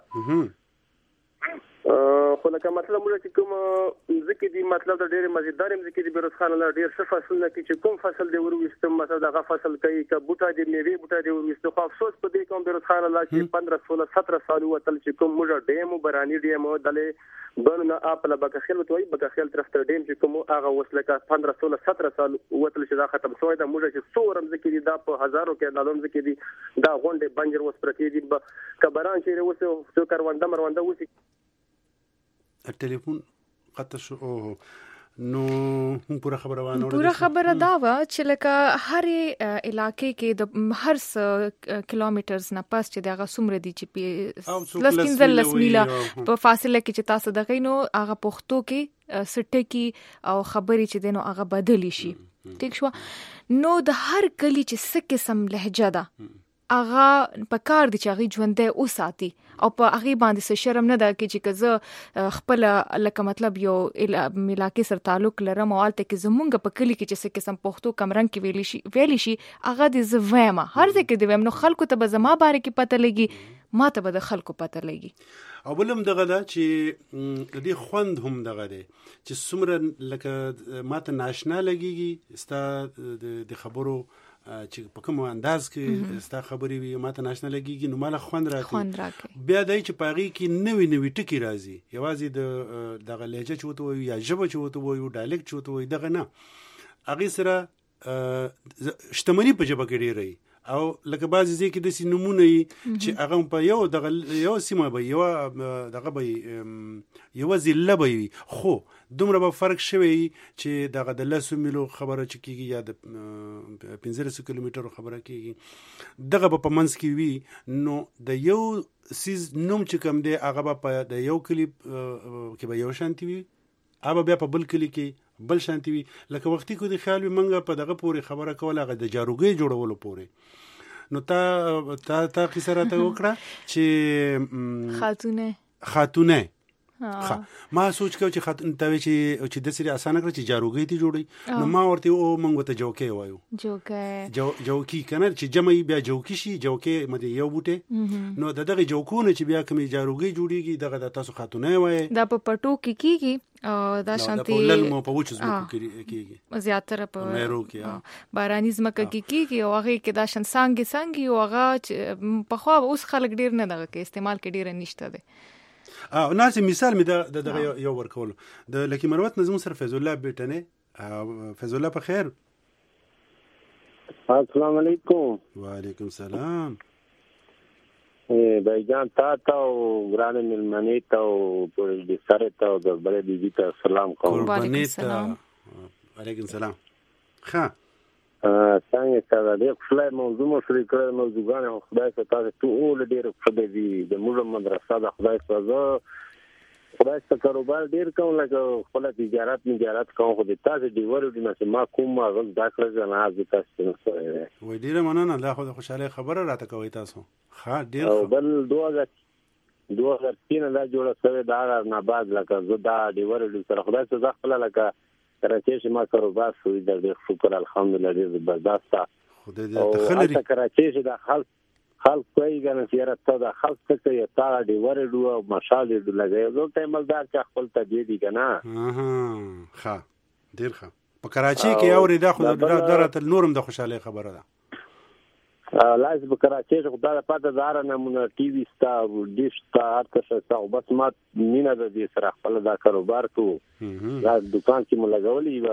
Speaker 11: خو لکه مطلب موږ چې کوم ځکه دي مطلب د ډېر مزیدار ځکه دي بیروز خان الله ډېر څه فصل کې چې کوم فصل دی ورويستم مثلا دغه فصل کوي ک بوټا دی میوه بوټا دی ورويستو خو افسوس په دې کوم بیروز خان الله چې پندرہ سولہ سترہ سال وتل چې کوم موږ ډیمو برانی ډیمو دلې بنه اپل بکخیل توي بکخیل طرف ته ډیم چې کوم هغه وسله کا پندرہ سولہ سترہ سال وتل چې دا ختم شوی دا موږ چې څورم ځکه دي دا په هزارو کې دالوم ځکه دي دا غونډه بنجر وس پرتی دي کبران چې وسو څو کاروانده مرونده وسی
Speaker 3: التليفون قطع شو نو هم پورا خبره وانه
Speaker 4: پورا خبره دا و چې لکه هر علاقې کې د هر څه کیلومترز نه پاس چې دغه سمره دي چې لس پنځه لس میله په فاصله کې چې تاسو دغه نو هغه پښتو کې سټکی او خبرې چې دینو هغه بدلی شي ټیک شو نو د هر کلی چې څه قسم لهجه ده اغه په کار دي چې هغه ژوندې او ساتي او په هغه باندې څه شرم نه ده کې چې کزه خپل لکه مطلب یو ملاقات سره تعلق لرم او الته کې زمونږ په کلی کې چې څه قسم پښتو کمرنګ کې ویلی شي ویلی شي هغه د زویمه هر ځکه دی ویم نو خلکو ته به زما باره کې پته لګي ما ته به د خلکو پته لګي
Speaker 3: او بلم دغه دا چې د دې خوند هم دغه دی چې څومره لکه ماته ناشنا لګيږي ستا د خبرو چې په کوم انداز کې ستا خبرې وي ماته ناشنا لګيږي نو مال خوند راکړي بیا دای چې پاغي کې نوې نوې ټکی راځي یوازې د دغه لهجه چوتو وي یا ژبه چوتو وي او ډایلکټ چوتو وي دغه نه اغه سره شتمنی په ژبه کې ډیری او لکه بعضی ځکه د سینمونه چې هغه په یو دغه یو سیمه به یو دغه به یو ځله به خو دومره به فرق شوی چې دغه د لسو میلو خبره چې کیږي یا د پنځلسو کیلومترو خبره کیږي دغه په منځ کې وي نو د یو سیز نوم چې کوم دی هغه په د یو کلی کې به یو شانتي وي هغه بیا په بل کلی کې بل شانتي وي لکه وختي کو د خیال وي منګه په دغه پورې خبره کوله هغه د جاروګۍ جوړولو پورې نو تا تا تا قصه راته وکړه چې
Speaker 4: خاتونه
Speaker 3: خاتونه خا ما سوچ کو چې خاتون ته چې چې د سری اسانه کړ چې جاروګۍ تی جوړي نو ما ورته او مونږ ته جوکې وایو
Speaker 4: جوکې
Speaker 3: جو جوکی کنه چې جمعي بیا جوکی شي جوکې مده یو بوټه نو دغه جوکونه چې بیا کومي جاروګۍ جوړيږي دغه د تاسو خاتونه وایي
Speaker 4: دا په پټو کې کیږي او دا شانتي
Speaker 3: په للمو په وچ زمکو کې کیږي
Speaker 4: زیاتره په
Speaker 3: مېرو کې
Speaker 4: باراني زمکه کې کیږي او هغه کې دا شان څنګه څنګه او هغه په خو اوس خلک ډیر نه دغه کې استعمال کې ډیر نشته دي
Speaker 3: اه ناس مثال می د دغه یو ورکول د لکی مروت نظم سره فیض الله بیٹنه فیض الله په خیر
Speaker 12: السلام علیکم
Speaker 3: وعلیکم السلام
Speaker 12: ای بایجان تا تا او ګران ملمنی تا او پر دې سره تا د بلې دې ته سلام کوم
Speaker 3: وعلیکم السلام وعلیکم السلام ښه
Speaker 12: څنګه تا د خپل موضوع مو شریک کړل موضوعونه خدای ته تاسو ټول ډیر خدای دې د موږ مدرسه د خدای سره خدای ته کاروبار ډیر کوم لکه خپل تجارت تجارت کوم خو دې تاسو دی ورو دې نه ما کوم غل دا کړل نه از تاسو نه سره
Speaker 3: وای ډیر مننه الله خو خوشاله خبره راته کوي تاسو ښه ډیر
Speaker 12: او بل دوه هزار دوه هزار تین دا جوړه شوی دا نه بعد لکه زه دا دی ورو دې سره خدای ته خپل لکه کراچي چې ما کاروبار شوی د شکر الحمدلله ډیر برداشت
Speaker 3: خدای دې تخلري
Speaker 12: او کراچي چې د خلک خلک کوي ګنه چې راته د خلک څخه یو تا دی ورډو او مشال دی لګي نو ته ملدار چې خپل ته دی دی کنه
Speaker 3: اها ښه ډیر ښه په کراچي کې اوري دا خو درته نورم د خوشاله خبره ده
Speaker 12: لاس په کراچي کې خدای په پاته دار نمونه ټي وي ستا ډیش ستا هرڅه ستا بس ما مینه د دې سره خپل دا کاروبار کو دا دکان کې ملګولې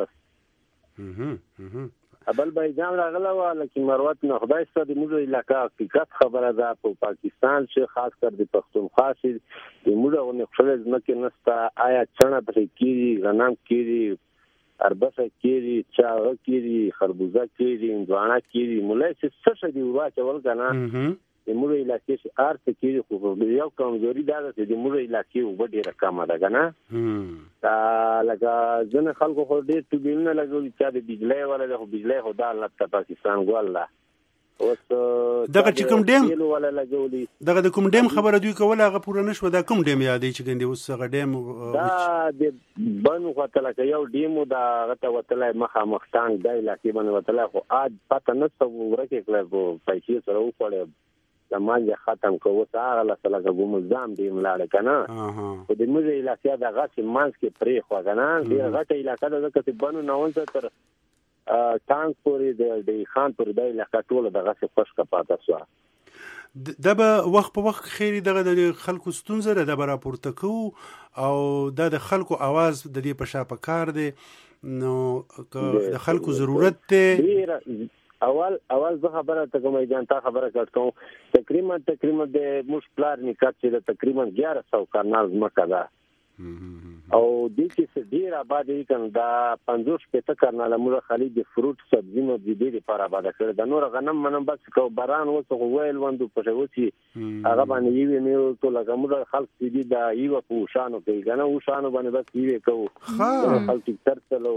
Speaker 12: بس ابل بای جام راغله ولا چې مروت نه خدای ستاسو د موږ علاقې حقیقت خبره ده په پاکستان چې خاص کر د پښتونخوا چې د موږ نه خپل ځمکه نستا آیا چنه پرې کیږي غنم کیږي اربسه کیږي چاغه کیږي خربوزه کیږي اندوانه کیږي مولای چې څه څه دی واچول کنه د موږ علاقې چې ارته کیږي خو یو کمزوري ده چې د موږ علاقې وب ډیره کم ده کنه دا لکه ځنه خلکو خو ډیر ټوبینه لګولي چې د بجلی ولا د بجلی خو دا لته پاکستان ګول ده اوس
Speaker 3: دغه چې کوم ډیم
Speaker 12: ولا لګولي
Speaker 3: دغه د کوم ډیم خبره دوی کوله هغه پوره نشو دا کوم ډیم یادې چې ګندې اوس هغه ډیم
Speaker 12: دا د بنو وتل کې یو ډیم دا غته وتل مخه مختان دای لکه بنو وتل خو اج پته نشته ورکه کله په پیسې سره وکړي زمانه ختم کوو سره لا سره کوم ځام دی ملاله کنه په دې موږ علاقې دا غاښ مانس کې پرې خو کنه دې غټه علاقې دا چې بنو ناول تر تانک پورې د خان پر دای علاقې ټول د غاښ خوش کا پاته شو
Speaker 3: دا به وخت په وخت خیری دغه د خلکو ستونزه ده به راپورته کو او دا د خلکو आवाज د دې په شاپه کار دی نو د خلکو ضرورت ته
Speaker 12: اول اول زه خبره ته کومه جان تا خبره کړم تقریبا تقریبا د مش پلان نکات چې تقریبا اګیارہ سو کارنال مکه ده او د کې ډیر آبادی کنه دا پنځوس پته کارنال موږ خالي د فروټ سبزی نو د دې لپاره آباد کړل د نور غنم منم بس کو باران وسو ویل وندو په وسی هغه باندې یو نه ټول هغه موږ خلک دې دا یو په شانو کې غنه و شانو باندې بس یو کو خلک تر تلو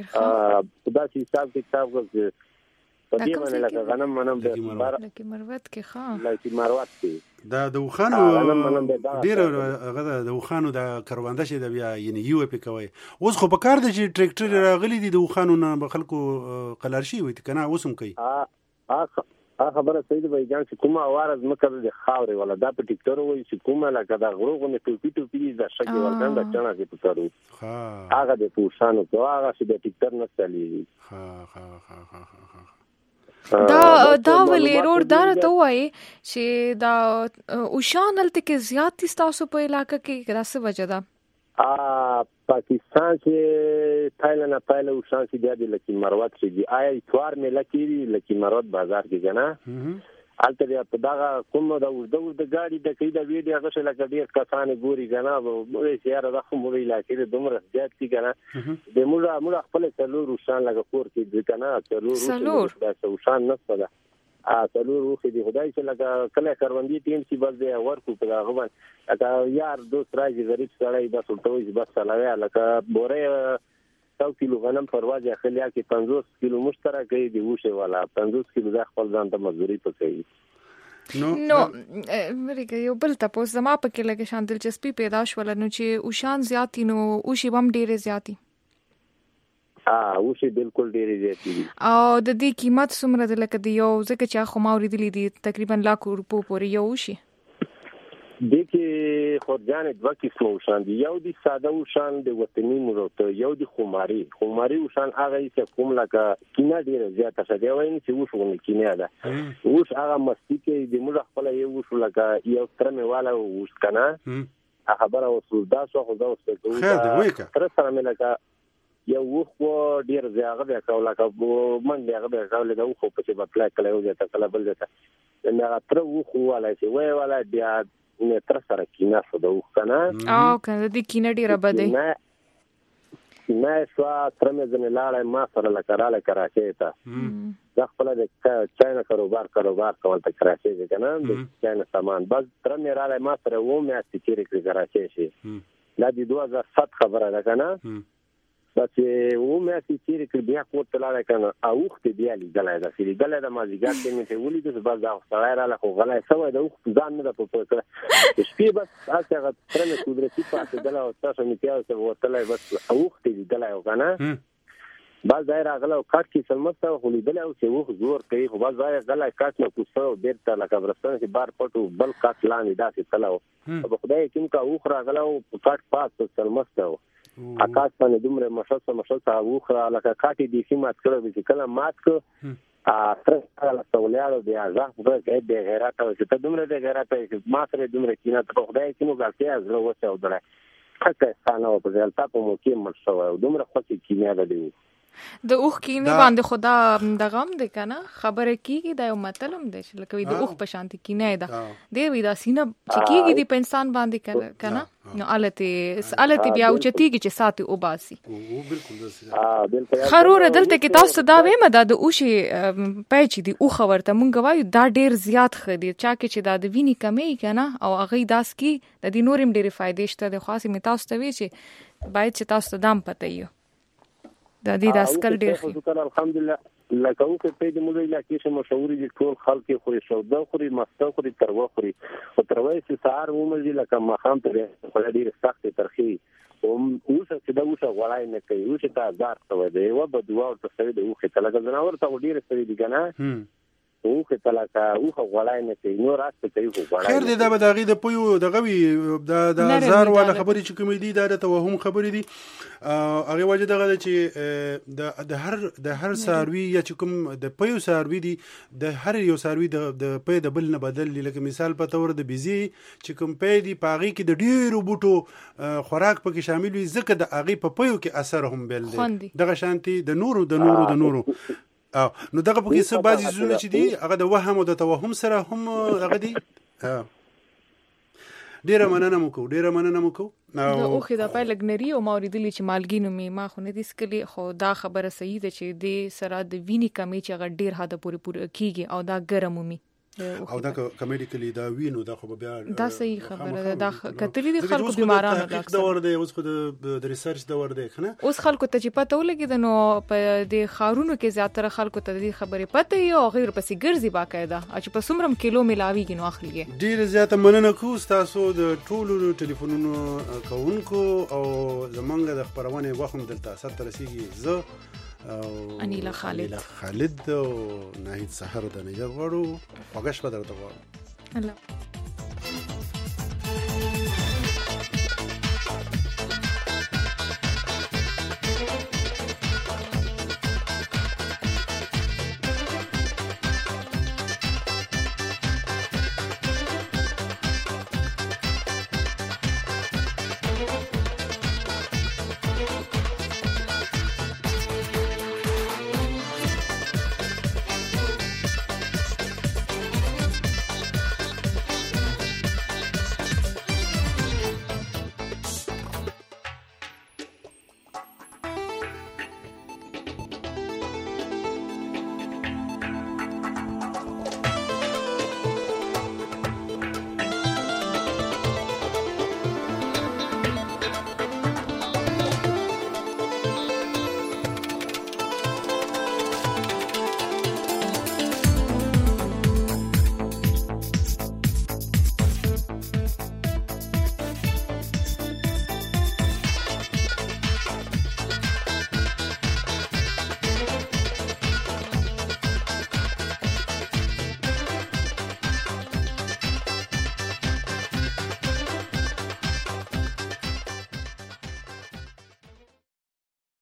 Speaker 12: دا چې حساب کتاب کوي په دې باندې لکه غنم منم د
Speaker 4: لکه مروت کې ښه
Speaker 12: لکه مروت کې
Speaker 3: دا د وخانو ډیر هغه د وخانو د کاروانده شه د بیا یعنی یو په کوي اوس خو په کار د چې ټریکټر راغلي دي د وخانو نه خلکو قلارشي وي کنه اوسم کوي
Speaker 12: ا ا خبره سید وای جان چې کومه وارز مکر د خاورې ولا دا په ټیکټر وای چې کومه لکه دا غروغونه ټوپی ټوپی د شګي ورګند د چنا کې پکارو
Speaker 3: ها
Speaker 12: هغه د پوښانو کو هغه چې د ټیکټر نه چلی
Speaker 3: ها ها ها ها
Speaker 4: دا دا ولې روډ دار ته وای چې دا اوشانل ته کې زیات تاسو په علاقې کې راسه وجه ده
Speaker 12: ا پاکستان کې تایلند پایله اوشان کې دی لکه مروت چې آی اتوار مې لکېری لکه مروت بازار کې کنه الته په دا کوم دا د د ګاډي د کیده ویډیو هغه څه لکه ډیر کسان ګوري کنه مې سیاره د خو مې علاقې د دومره زیات کی کنه د موږ موږ خپل څلور روشان لکه کور کې د کنه څلور روشان نه څه ا څلور وخت دی خدای چې لکه کله کاروندی ټیم چې بس دی ورکو په هغه باندې لکه یار دوست راځي غریب سړی بس ټوي بس چلاوي لکه بوره سو کیلو غنم پرواز اخلیا کې پنځوس کیلو مشترک دی وشه والا پنځوس کیلو د خپل ځان ته مزدوري پکې
Speaker 4: نو نو مرګ یو بل تاسو زما په کې لګی شان دلچسپي پیدا شول نو چې اوشان زیاتی نو اوشي بم ډیره زیاتی
Speaker 12: اه اوشي بالکل ډیره زیاتی
Speaker 4: او د دې قیمت څومره ده لکه دی یو ځکه چې خو ما ورېدلې دي تقریبا لاکھ روپو پورې یو اوشي
Speaker 12: د کې خورجان دوه قسمه اوشان دي یو دي ساده اوشان د وطني مرته یو دي خماري خماري اوشان هغه چې کوم لکه کینه ډیره زیاته شه دی وایي چې اوښونه کینه ده اوښ هغه مستی کې د موږ خپل یو اوښ لکه یو ترمه والا اوښ کنه خبره اوسو دا څو خو دا اوسه کوي تر سره مې لکه یو وخت ډیر زیاغه به کول لکه من دیغه به کول دا خو په چې په پلاک کله یو ځای ته بل ځای ته نه تر وخت والا چې وای والا بیا نه تر سره کینه سودا وکنه
Speaker 4: او کنه دې کینه ډیره بده
Speaker 12: نه نه سوا تر مې ځنه لاړې ما سره لکراله کراچي ته دا خپل د چاینا کاروبار کاروبار کول ته کراچي کې کنه د چاینا سامان بس تر مې رااله ما سره و مې استیری کې کراچي شي دا د دوه هزار سات خبره ده کنه بس و مې استیری کې بیا کوټ لاله کنه او وخت بیا لیدلای دا سری دلته د مازیګر کې مې ته ولید بس دا سړی را له غلای سوې دا وخت ځان نه په پوهه کړ شپې بس هغه تر مې قدرتي پاتې دلا او تاسو مې تیاو څه ورتلای بس او وخت لیدلای کنه بس دا راغله او کټ کې سلمسته خو لیدلای او چې وخت زور کوي خو بس دا غلای کټ نه کوڅه بیرته لکه برستان چې بار پټو بل کټ لاندې داسې تلاو په خدای کوم کا وخت راغله او کټ پاس سلمسته اکاس باندې دومره مشصه مشصه وخه لکه کاټي دي چې مات کړو چې کله مات کو ا تر هغه سوالياله دی ازه په کې د غیرت او چې دومره د غیرت چې ما سره دومره کینه ته خدای کې نو غلطي از له وسه او درې حتی ستانه په ځل تاسو مو کې مرشو او دومره خو کینه ده دی
Speaker 4: د اوخ کینه باندې خدا د غم دی کنه خبره کیږي دا یو مطلب دی چې لکه د اوخ په شانتي کینه ده دی وی دا سینه چې کیږي د انسان باندې کنه نو الته الته بیا او چتیږي چې ساتي او باسي
Speaker 3: او بالکل ها
Speaker 12: بالکل
Speaker 4: خرور دلته کې تاسو دا وې مده د اوشي پېچ دی او خبرته مونږ وایو دا ډیر زیات خدي چا کې چې دا د ویني کمی کنه او هغه داس کی د دې نورم ډیر فائدې شته د خاصه می تاسو ته وی چې باید چې تاسو دام پته یو د دې د اسکل ډیر خو
Speaker 12: الحمدلله لکه او په دې موږ علاقې چې مشهور دي ټول خلک خوري سودا خوري مسته خوري تروا خوري او تروا چې سار ومل لکه مخام ته په ډیر سخت ترخی او اوس چې دا اوس غوړای نه کوي او چې تا هزار ته دی و به دوا او تصویر دی او چې تلګ زناور ته ډیر سړي دي کنه او چې تلګ او غوړای نه کوي نو راست کوي غوړای
Speaker 3: خیر دې دا به دغه د پيو دغه وی د د هزار ولا خبرې چې کوم دي دا ته وهم خبرې دي هغه وجه دغه چې د د هر د هر ساروی یا چې کوم د پيو ساروی دي د هر یو ساروی د د پي د بل نه بدل لکه مثال په تور د بيزي چې کوم پي دي پاغي کې د ډیرو بوټو خوراک پکې شامل وي ځکه د هغه په پيو کې اثر هم بل دي دغه شانتي د نورو د نورو د نورو او نو دغه پکې څه بعضی زونه چې دي هغه د وهم او د توهم سره هم هغه دي ډیره مننه مو کو ډیره مننه مو کو
Speaker 4: نو اوخه دا په لګنری او ماوریدلی چې مالګینو می ما خو نه دي سکلی خو دا خبره صحیح ده چې د سره د ویني کمی چې هغه ډیر حد پورې پورې کیږي او دا ګرم می
Speaker 3: او دا کمیډیکلی دا وینو دا خو بیا
Speaker 4: دا صحیح خبره ده دا کتلی دي خلکو بیمارانو دا
Speaker 3: دا ور دی اوس خو د ریسرچ دا ور دی کنه
Speaker 4: اوس خلکو ته چې پته ولګي نو په د خارونو کې زیاتره خلکو ته د خبرې پته یو غیر پسې ګرځي باقاعده چې په سمرم کیلو ملاویږي نو اخلي
Speaker 3: ډیر زیاته مننه کو تاسو د ټولو ټلیفونونو کوونکو او زمونږ د خبرونه وخت دلته اثر ترسيږي زه او
Speaker 4: انیلا خالد
Speaker 3: خالد او ناهید سحر د نجات غړو خوښ بدر ته غواړم
Speaker 4: الله